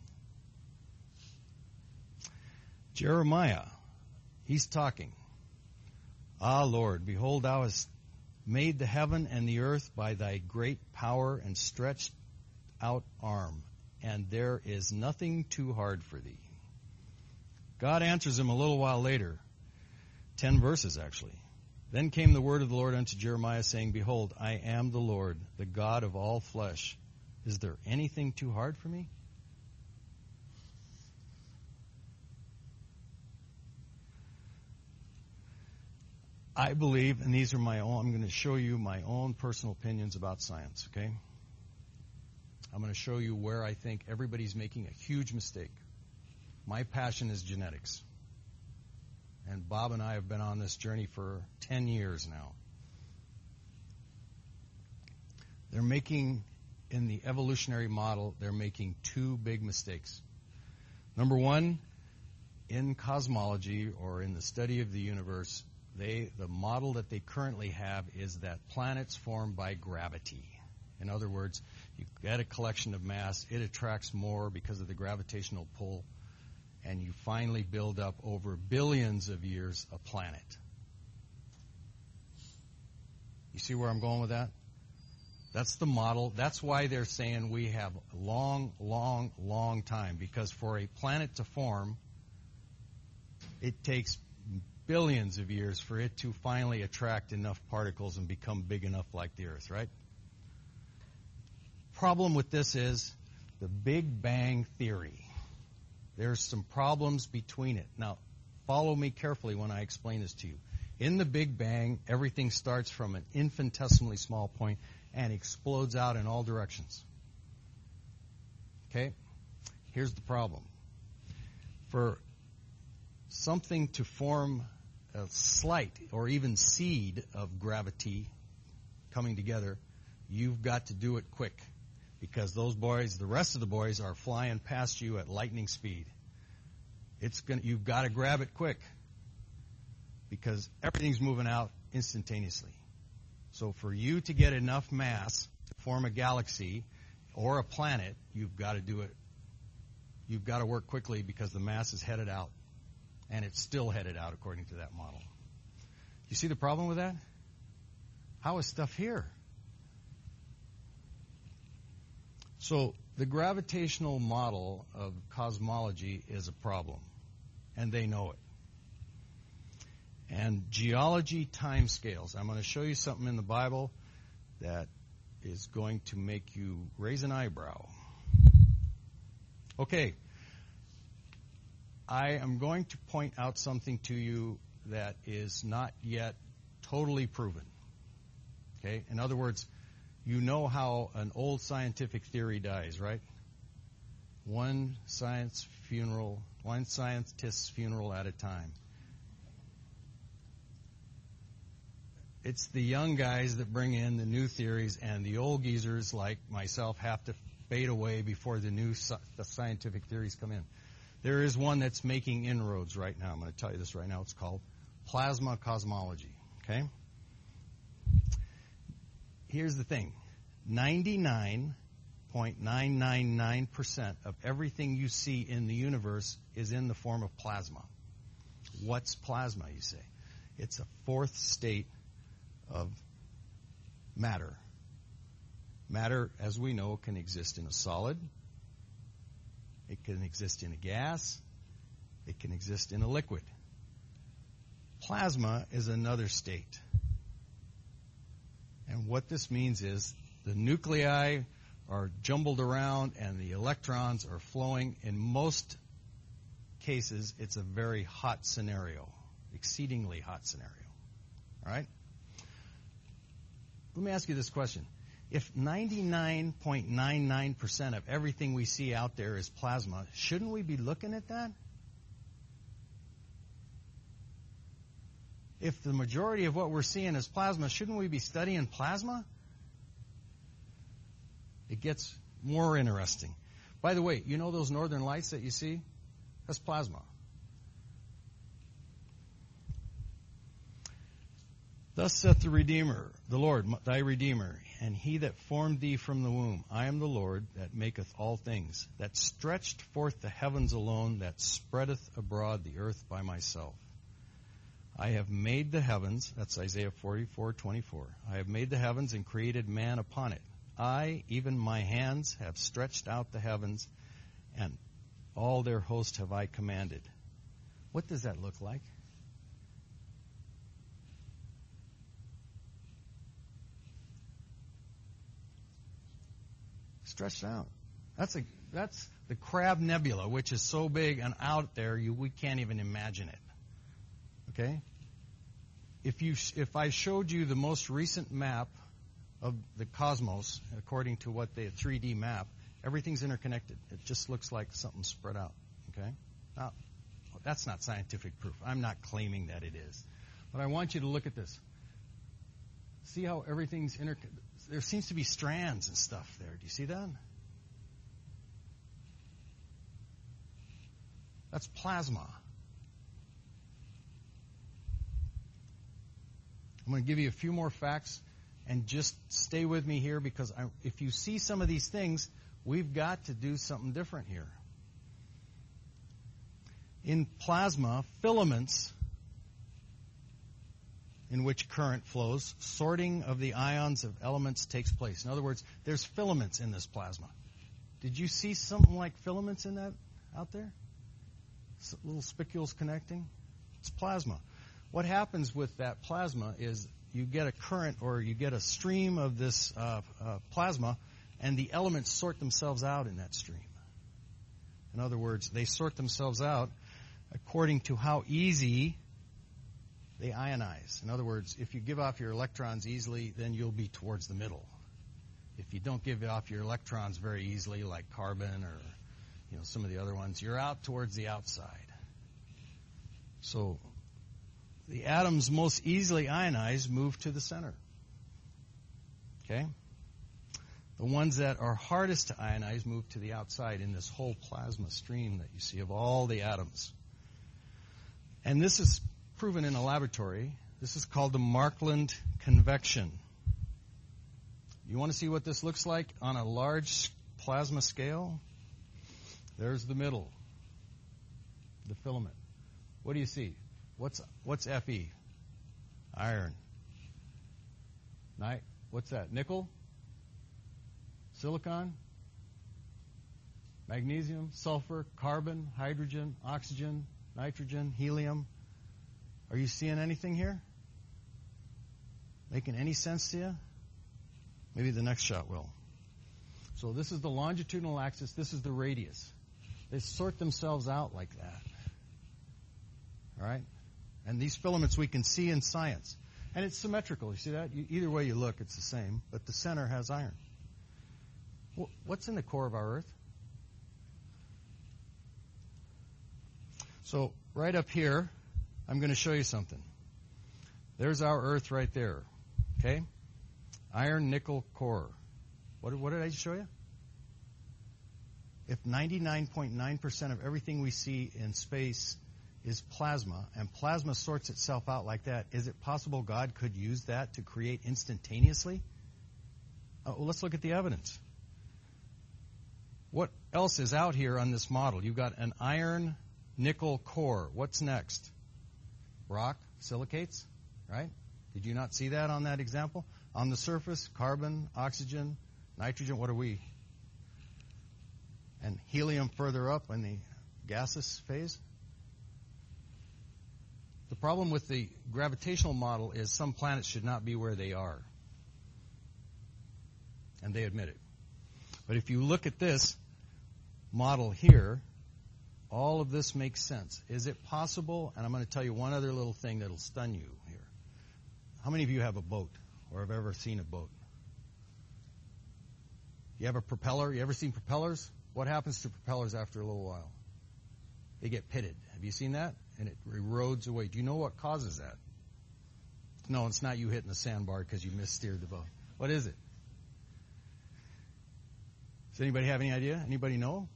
Jeremiah, he's talking. Ah, Lord, behold, thou hast made the heaven and the earth by thy great power and stretched out arm, and there is nothing too hard for thee. God answers him a little while later, ten verses actually. Then came the word of the Lord unto Jeremiah, saying, Behold, I am the Lord, the God of all flesh. Is there anything too hard for me? I believe, and these are my own, I'm going to show you my own personal opinions about science, okay? I'm going to show you where I think everybody's making a huge mistake. My passion is genetics. And Bob and I have been on this journey for ten years now. They're making, in the evolutionary model, they're making two big mistakes. Number one, in cosmology or in the study of the universe, they the model that they currently have is that planets form by gravity. In other words, you get a collection of mass, it attracts more because of the gravitational pull, and you finally build up over billions of years a planet. You see where I'm going with that? That's the model. That's why they're saying we have a long, long, long time, because for a planet to form, it takes billions of years for it to finally attract enough particles and become big enough like the Earth, right? Problem with this is the Big Bang Theory. There's some problems between it. Now, follow me carefully when I explain this to you. In the Big Bang, everything starts from an infinitesimally small point and explodes out in all directions. Okay? Here's the problem. For something to form a slight or even seed of gravity coming together, you've got to do it quick. Because those boys, the rest of the boys, are flying past you at lightning speed. It's gonna, you've got to grab it quick. Because everything's moving out instantaneously. So for you to get enough mass to form a galaxy or a planet, you've got to do it. You've got to work quickly because the mass is headed out. And it's still headed out according to that model. You see the problem with that? How is stuff here? So the gravitational model of cosmology is a problem, and they know it. And geology timescales. I'm going to show you something in the Bible that is going to make you raise an eyebrow. Okay. I am going to point out something to you that is not yet totally proven. Okay? In other words, you know how an old scientific theory dies, right? One science funeral, one scientist's funeral at a time. It's the young guys that bring in the new theories, and the old geezers like myself have to fade away before the new the scientific theories come in. There is one that's making inroads right now. I'm going to tell you this right now. It's called plasma cosmology. Okay? Here's the thing. ninety-nine point nine nine nine percent of everything you see in the universe is in the form of plasma. What's plasma, you say? It's a fourth state of matter. Matter, as we know, can exist in a solid. It can exist in a gas. It can exist in a liquid. Plasma is another state. And what this means is the nuclei are jumbled around and the electrons are flowing. In most cases, it's a very hot scenario, exceedingly hot scenario. All right? Let me ask you this question. If ninety-nine point nine nine percent of everything we see out there is plasma, shouldn't we be looking at that? If the majority of what we're seeing is plasma, shouldn't we be studying plasma? It gets more interesting. By the way, you know those northern lights that you see? That's plasma. Thus saith the Redeemer, the Lord, thy Redeemer, and he that formed thee from the womb. I am the Lord that maketh all things, that stretched forth the heavens alone, that spreadeth abroad the earth by myself. I have made the heavens, that's Isaiah forty-four twenty-four. I have made the heavens and created man upon it. I, even my hands, have stretched out the heavens, and all their host have I commanded. What does that look like? Stretched out. That's a that's the Crab Nebula, which is so big and out there you we can't even imagine it. Okay? If you if I showed you the most recent map of the cosmos, according to what the three D map, everything's interconnected. It just looks like something spread out. Okay? Now, that's not scientific proof. I'm not claiming that it is. But I want you to look at this. See how everything's interconnected? There seems to be strands and stuff there. Do you see that? That's plasma. I'm going to give you a few more facts, and just stay with me here, because I, if you see some of these things, we've got to do something different here. In plasma, filaments in which current flows, sorting of the ions of elements takes place. In other words, there's filaments in this plasma. Did you see something like filaments in that out there? Some little spicules connecting? It's plasma. What happens with that plasma is you get a current, or you get a stream of this uh, uh, plasma, and the elements sort themselves out in that stream. In other words, they sort themselves out according to how easy they ionize. In other words, if you give off your electrons easily, then you'll be towards the middle. If you don't give off your electrons very easily, like carbon or you know some of the other ones, you're out towards the outside. So the atoms most easily ionized move to the center. Okay? The ones that are hardest to ionize move to the outside in this whole plasma stream that you see of all the atoms. And this is proven in a laboratory. This is called the Markland convection. You want to see what this looks like on a large plasma scale? There's the middle, the filament. What do you see? What's what's Fe? Iron. Ni- what's that? Nickel? Silicon? Magnesium? Sulfur? Carbon? Hydrogen? Oxygen? Nitrogen? Helium? Are you seeing anything here? Making any sense to you? Maybe the next shot will. So this is the longitudinal axis. This is the radius. They sort themselves out like that. All right? And these filaments we can see in science. And it's symmetrical. You see that? You, either way you look, it's the same. But the center has iron. Well, what's in the core of our Earth? So right up here, I'm going to show you something. There's our Earth right there. Okay? Iron nickel core. What, what did I just show you? If ninety-nine point nine percent of everything we see in space is plasma, and plasma sorts itself out like that, is it possible God could use that to create instantaneously? Uh, well, let's look at the evidence. What else is out here on this model? You've got an iron nickel core. What's next? Rock, silicates, right? Did you not see that on that example? On the surface, carbon, oxygen, nitrogen, what are we? And helium further up in the gaseous phase. The problem with the gravitational model is some planets should not be where they are. And they admit it. But if you look at this model here, all of this makes sense. Is it possible? And I'm going to tell you one other little thing that'll stun you here. How many of you have a boat or have ever seen a boat? You have a propeller? You ever seen propellers? What happens to propellers after a little while? They get pitted. Have you seen that? And it erodes away. Do you know what causes that? No, it's not you hitting the sandbar because you missteered the boat. What is it? Does anybody have any idea? Anybody know?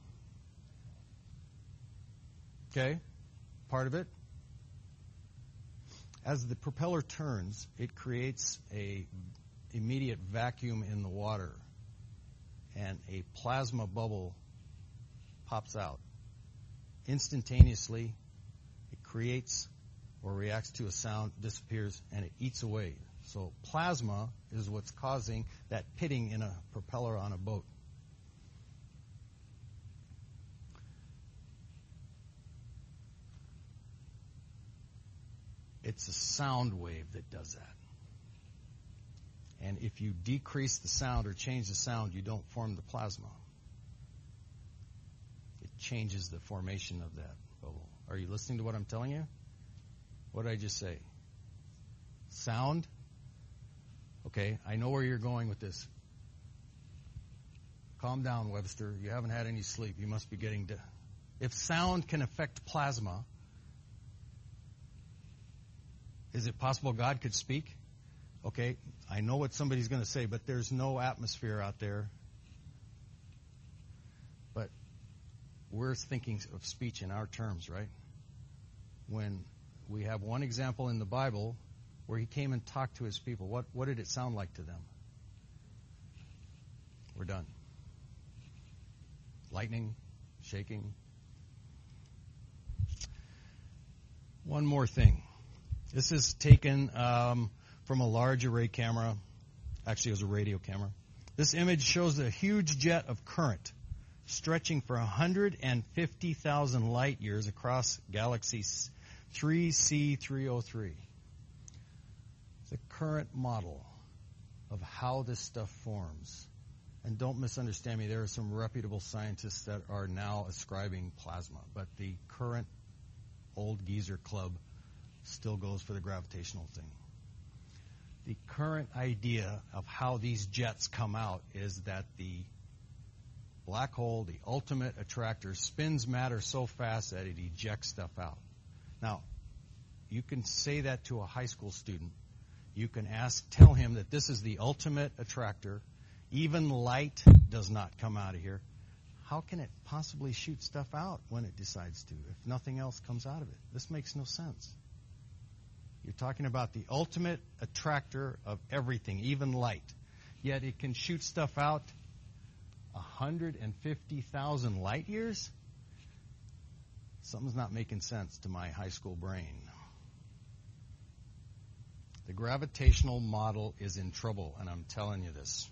Okay. Part of it. As the propeller turns, it creates a immediate vacuum in the water, and a plasma bubble pops out. Instantaneously, it creates or reacts to a sound, disappears, and it eats away. So plasma is what's causing that pitting in a propeller on a boat. It's a sound wave that does that. And if you decrease the sound or change the sound, you don't form the plasma. It changes the formation of that bubble. Are you listening to what I'm telling you? What did I just say? Sound? Okay, I know where you're going with this. Calm down, Webster. You haven't had any sleep. You must be getting to... If sound can affect plasma, is it possible God could speak? Okay, I know what somebody's going to say, but there's no atmosphere out there. But we're thinking of speech in our terms, right? When we have one example in the Bible where he came and talked to his people, what, what did it sound like to them? We're done. Lightning, shaking. One more thing. This is taken um, from a large array camera. Actually, it was a radio camera. This image shows a huge jet of current stretching for one hundred fifty thousand light years across galaxy three C three oh three. The current model of how this stuff forms. And don't misunderstand me, there are some reputable scientists that are now ascribing plasma, but the current old geezer club still goes for the gravitational thing. The current idea of how these jets come out is that the black hole, the ultimate attractor, spins matter so fast that it ejects stuff out. Now, you can say that to a high school student. You can ask, tell him that this is the ultimate attractor. Even light does not come out of here. How can it possibly shoot stuff out when it decides to, if nothing else comes out of it? This makes no sense. You're talking about the ultimate attractor of everything, even light. Yet it can shoot stuff out one hundred fifty thousand light years? Something's not making sense to my high school brain. The gravitational model is in trouble, and I'm telling you this.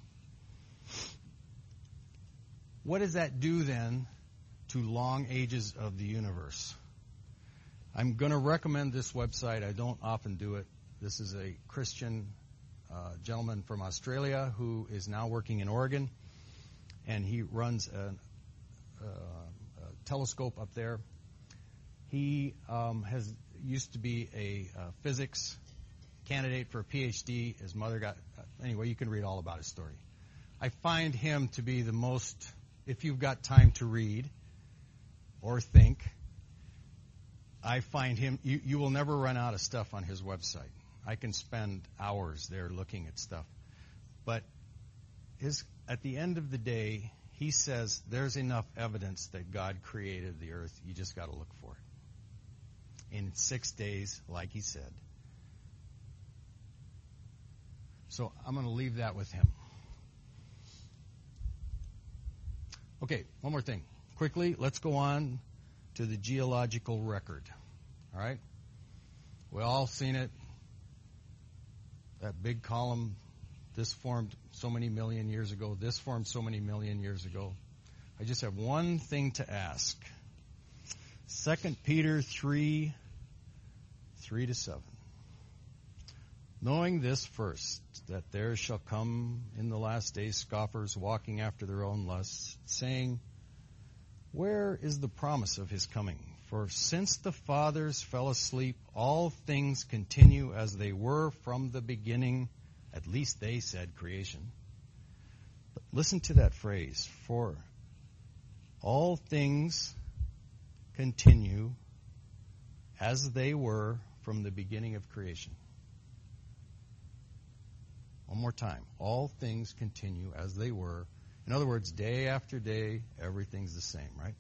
What does that do then to long ages of the universe? I'm going to recommend this website. I don't often do it. This is a Christian uh, gentleman from Australia who is now working in Oregon, and he runs a, a, a telescope up there. He um, has used to be a uh, physics candidate for a P H D. His mother got... Uh, anyway, you can read all about his story. I find him to be the most... If you've got time to read or think, I find him... You, you will never run out of stuff on his website. I can spend hours there looking at stuff. But his, at the end of the day, he says there's enough evidence that God created the earth. You just got to look for it. In six days, like he said. So I'm going to leave that with him. Okay, one more thing. Quickly, let's go on to the geological record. All right? We've all seen it. That big column, this formed so many million years ago. This formed so many million years ago. I just have one thing to ask. Second Peter three, three to seven. Knowing this first, that there shall come in the last days scoffers walking after their own lusts, saying, where is the promise of his coming? For since the fathers fell asleep, all things continue as they were from the beginning. At least they said creation. But listen to that phrase. For all things continue as they were from the beginning of creation. One more time. All things continue as they were. In other words, day after day, everything's the same, right?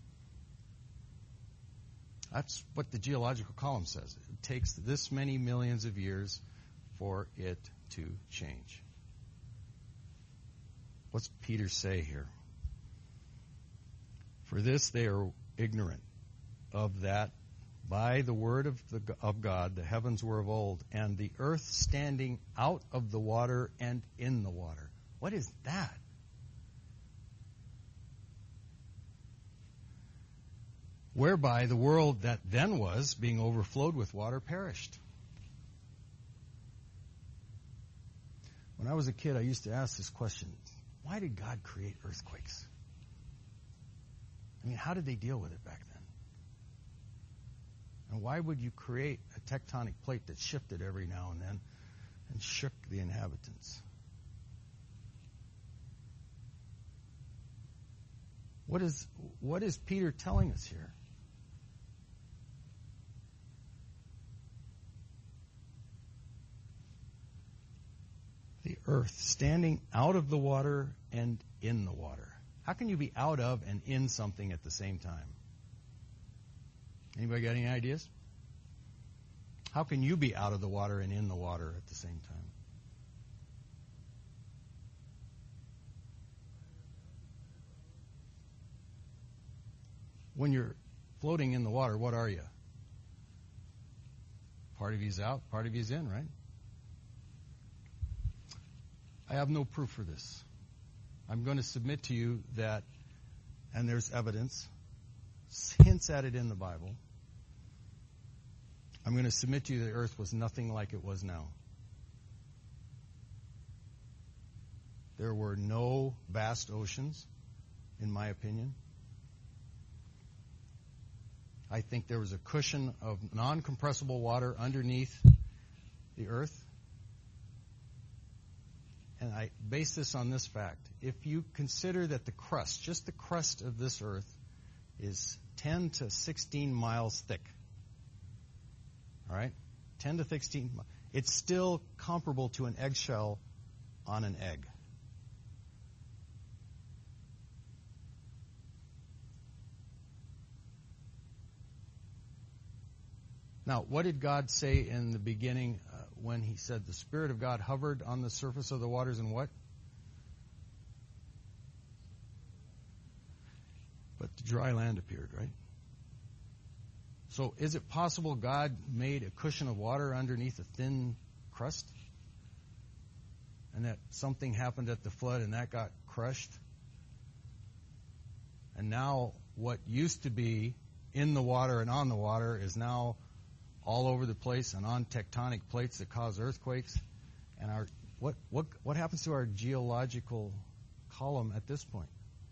That's what the geological column says. It takes this many millions of years for it to change. What's Peter say here? For this they are ignorant of that by the word of, the, of God, the heavens were of old, and the earth standing out of the water and in the water. What is that? Whereby the world that then was, being overflowed with water, perished. When I was a kid, I used to ask this question, why did God create earthquakes? I mean, how did they deal with it back then? And why would you create a tectonic plate that shifted every now and then and shook the inhabitants? What is, what is Peter telling us here? The earth standing out of the water and in the water. How can you be out of and in something at the same time? Anybody got any ideas? How can you be out of the water and in the water at the same time? When you're floating in the water, what are you? Part of you's out, part of you's in, right? I have no proof for this. I'm going to submit to you that, and there's evidence, hints at it in the Bible. I'm going to submit to you that the earth was nothing like it was now. There were no vast oceans, in my opinion. I think there was a cushion of non-compressible water underneath the earth. And I base this on this fact. If you consider that the crust, just the crust of this earth, is ten to sixteen miles thick, all right? ten to sixteen miles. It's still comparable to an eggshell on an egg. Now, what did God say in the beginning uh, when he said the Spirit of God hovered on the surface of the waters and what? But the dry land appeared, right? So is it possible God made a cushion of water underneath a thin crust? And that something happened at the flood and that got crushed? And now what used to be in the water and on the water is now all over the place and on tectonic plates that cause earthquakes. And our what what what happens to our geological column at this point?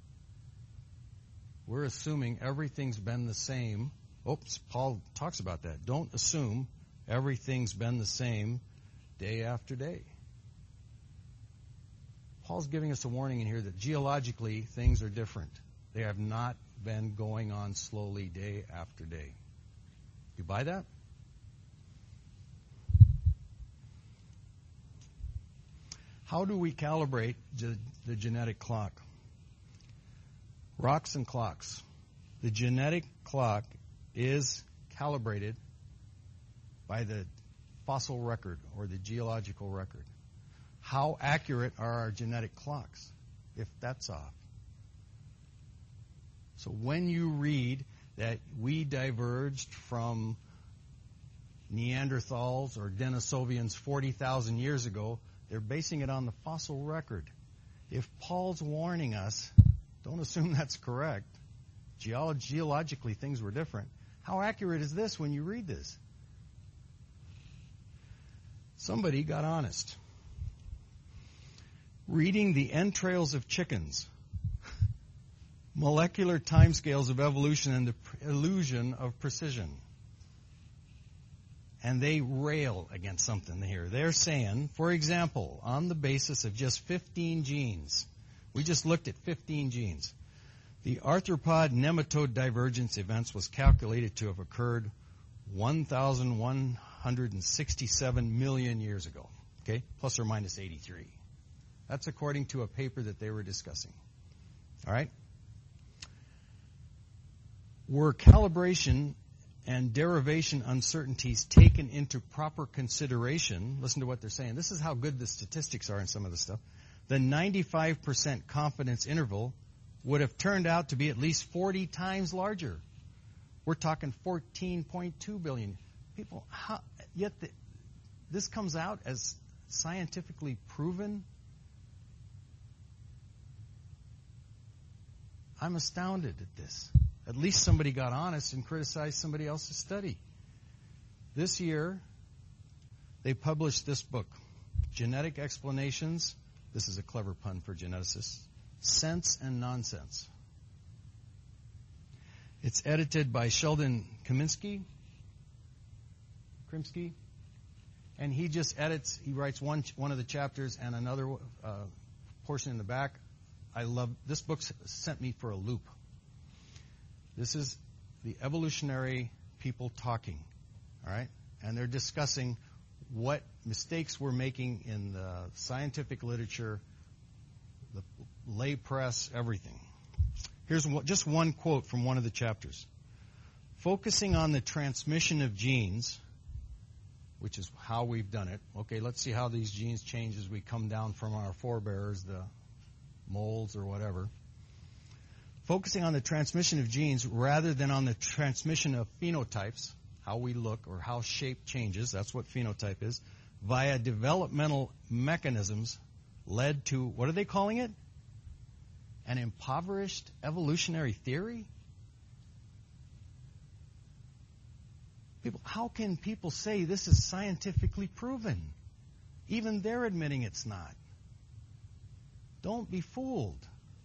We're assuming everything's been the same. Oops, Paul talks about that. Don't assume everything's been the same day after day. Paul's giving us a warning in here that geologically things are different. They have not been going on slowly day after day. You buy that? How do we calibrate ge- the genetic clock? Rocks and clocks. The genetic clock is calibrated by the fossil record or the geological record. How accurate are our genetic clocks if that's off? So when you read that we diverged from Neanderthals or Denisovians forty thousand years ago, they're basing it on the fossil record. If Paul's warning us, don't assume that's correct. Geolo- geologically, things were different. How accurate is this when you read this? Somebody got honest. Reading the entrails of chickens, molecular timescales of evolution and the illusion of precision. And they rail against something here. They're saying, for example, on the basis of just fifteen genes, we just looked at fifteen genes, the arthropod nematode divergence events was calculated to have occurred one thousand one hundred sixty-seven million years ago, okay, plus or minus eighty-three. That's according to a paper that they were discussing. All right? Were calibration and derivation uncertainties taken into proper consideration, listen to what they're saying. This is how good the statistics are in some of the stuff. The ninety-five percent confidence interval would have turned out to be at least forty times larger. We're talking fourteen point two billion people. How, yet the, this comes out as scientifically proven. I'm astounded at this. At least somebody got honest and criticized somebody else's study. This year, they published this book, Genetic Explanations. This is a clever pun for geneticists. Sense and Nonsense. It's edited by Sheldon Kaminsky. Krimsky. And he just edits, he writes one one of the chapters and another uh, portion in the back. I love, this book sent me for a loop. This is the evolutionary people talking, all right? And they're discussing what mistakes we're making in the scientific literature, the lay press, everything. Here's one, just one quote from one of the chapters. Focusing on the transmission of genes, which is how we've done it. Okay, let's see how these genes change as we come down from our forebears, the moles or whatever. Focusing on the transmission of genes rather than on the transmission of phenotypes, how we look or how shape changes, that's what phenotype is, via developmental mechanisms led to, what are they calling it? An impoverished evolutionary theory? People, how can people say this is scientifically proven? Even they're admitting it's not. Don't be fooled.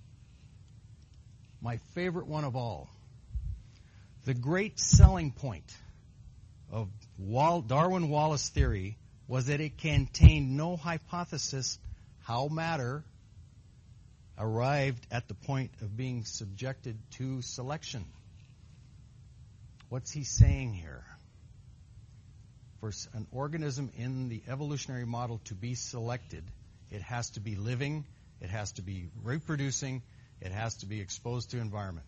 My favorite one of all. The great selling point of Darwin Wallace theory was that it contained no hypothesis how matter arrived at the point of being subjected to selection. What's he saying here? For an organism in the evolutionary model to be selected, it has to be living, it has to be reproducing, it has to be exposed to environment.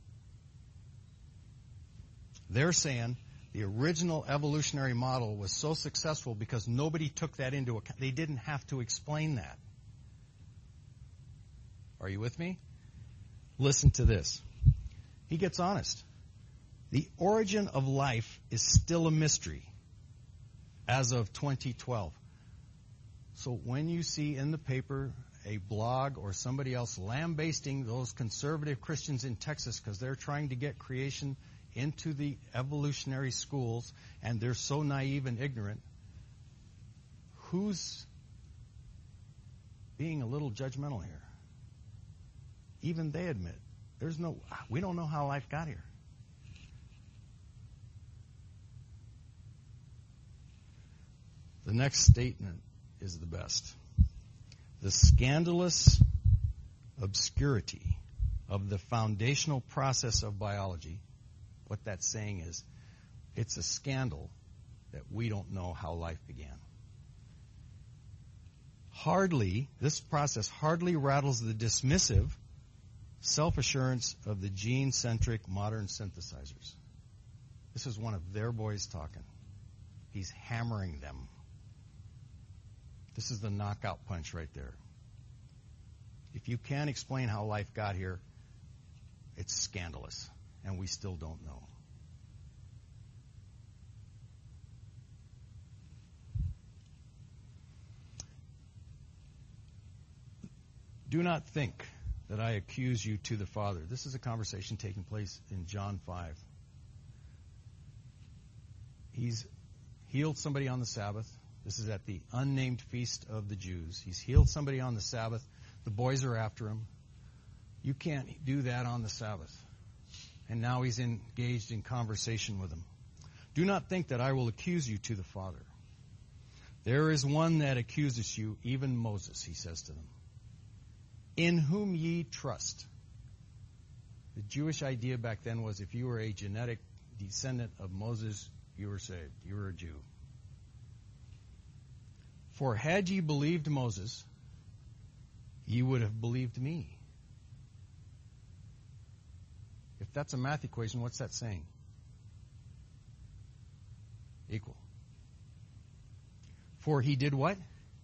They're saying the original evolutionary model was so successful because nobody took that into account. They didn't have to explain that. Are you with me? Listen to this. He gets honest. The origin of life is still a mystery as of twenty twelve. So when you see in the paper a blog or somebody else lambasting those conservative Christians in Texas because they're trying to get creation into the evolutionary schools and they're so naive and ignorant, who's being a little judgmental here? Even they admit there's no, we don't know how life got here. The next statement is the best. The scandalous obscurity of the foundational process of biology, what that's saying is, it's a scandal that we don't know how life began. Hardly, this process hardly rattles the dismissive self-assurance of the gene-centric modern synthesizers. This is one of their boys talking. He's hammering them. This is the knockout punch right there. If you can't explain how life got here, it's scandalous, and we still don't know. Do not think that I accuse you to the Father. This is a conversation taking place in John five. He's healed somebody on the Sabbath. This is at the unnamed feast of the Jews. He's healed somebody on the Sabbath. The boys are after him. You can't do that on the Sabbath. And now he's engaged in conversation with them. Do not think that I will accuse you to the Father. There is one that accuses you, even Moses, he says to them, in whom ye trust. The Jewish idea back then was if you were a genetic descendant of Moses, you were saved. You were a Jew. For had ye believed Moses, ye would have believed me. If that's a math equation, what's that saying? Equal. For he did what?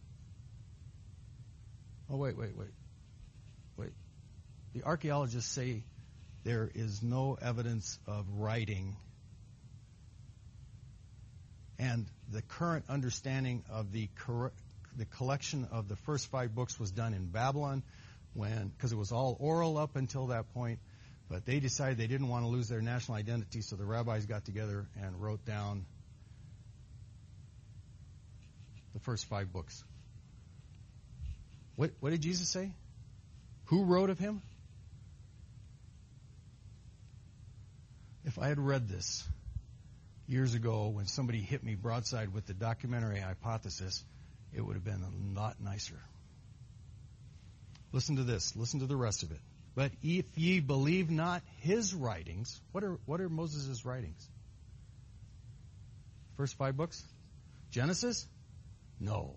Oh, wait, wait, wait. Wait. The archaeologists say there is no evidence of writing, and the current understanding of the cor- the collection of the first five books was done in Babylon, when because it was all oral up until that point. But they decided they didn't want to lose their national identity, so the rabbis got together and wrote down the first five books. What, what did Jesus say? Who wrote of him? If I had read this years ago when somebody hit me broadside with the documentary hypothesis, it would have been a lot nicer. Listen to this. Listen to the rest of it. But if ye believe not his writings, what are what are Moses' writings? First five books? Genesis? No.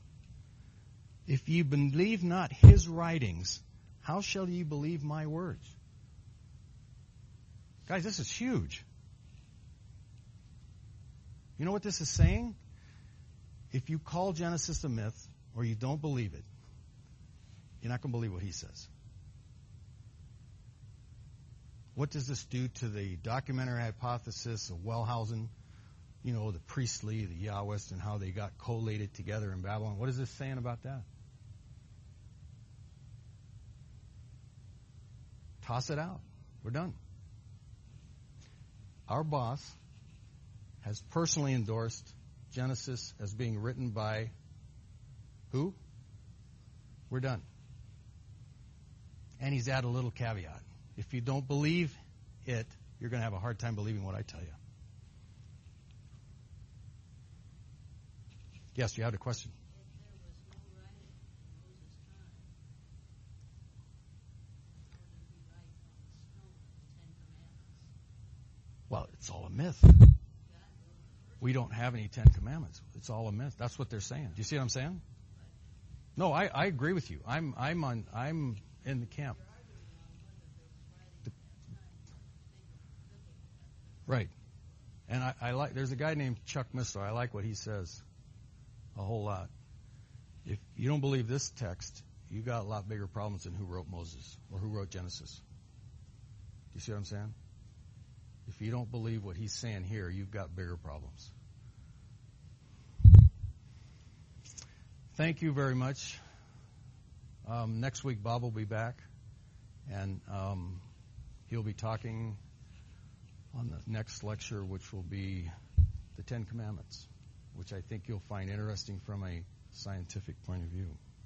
If ye believe not his writings, how shall ye believe my words? Guys, this is huge. You know what this is saying? If you call Genesis a myth, or you don't believe it, you're not going to believe what he says. What does this do to the documentary hypothesis of Wellhausen, you know, the priestly, the Yahwist, and how they got collated together in Babylon? What is this saying about that? Toss it out. We're done. Our boss has personally endorsed Genesis as being written by who? We're done. And he's added a little caveat. If you don't believe it, you're going to have a hard time believing what I tell you. Yes, you had a question. Well, it's all a myth. We don't have any Ten Commandments. It's all a myth. That's what they're saying. Do you see what I'm saying? No, I, I agree with you. I'm I'm on I'm in the camp. The, right. And I, I like there's a guy named Chuck Missler. I like what he says a whole lot. If you don't believe this text, you got a lot bigger problems than who wrote Moses or who wrote Genesis. Do you see what I'm saying? If you don't believe what he's saying here, you've got bigger problems. thank you very much. Um, next week, Bob will be back, and um, he'll be talking on the next lecture, which will be the Ten Commandments, which I think you'll find interesting from a scientific point of view.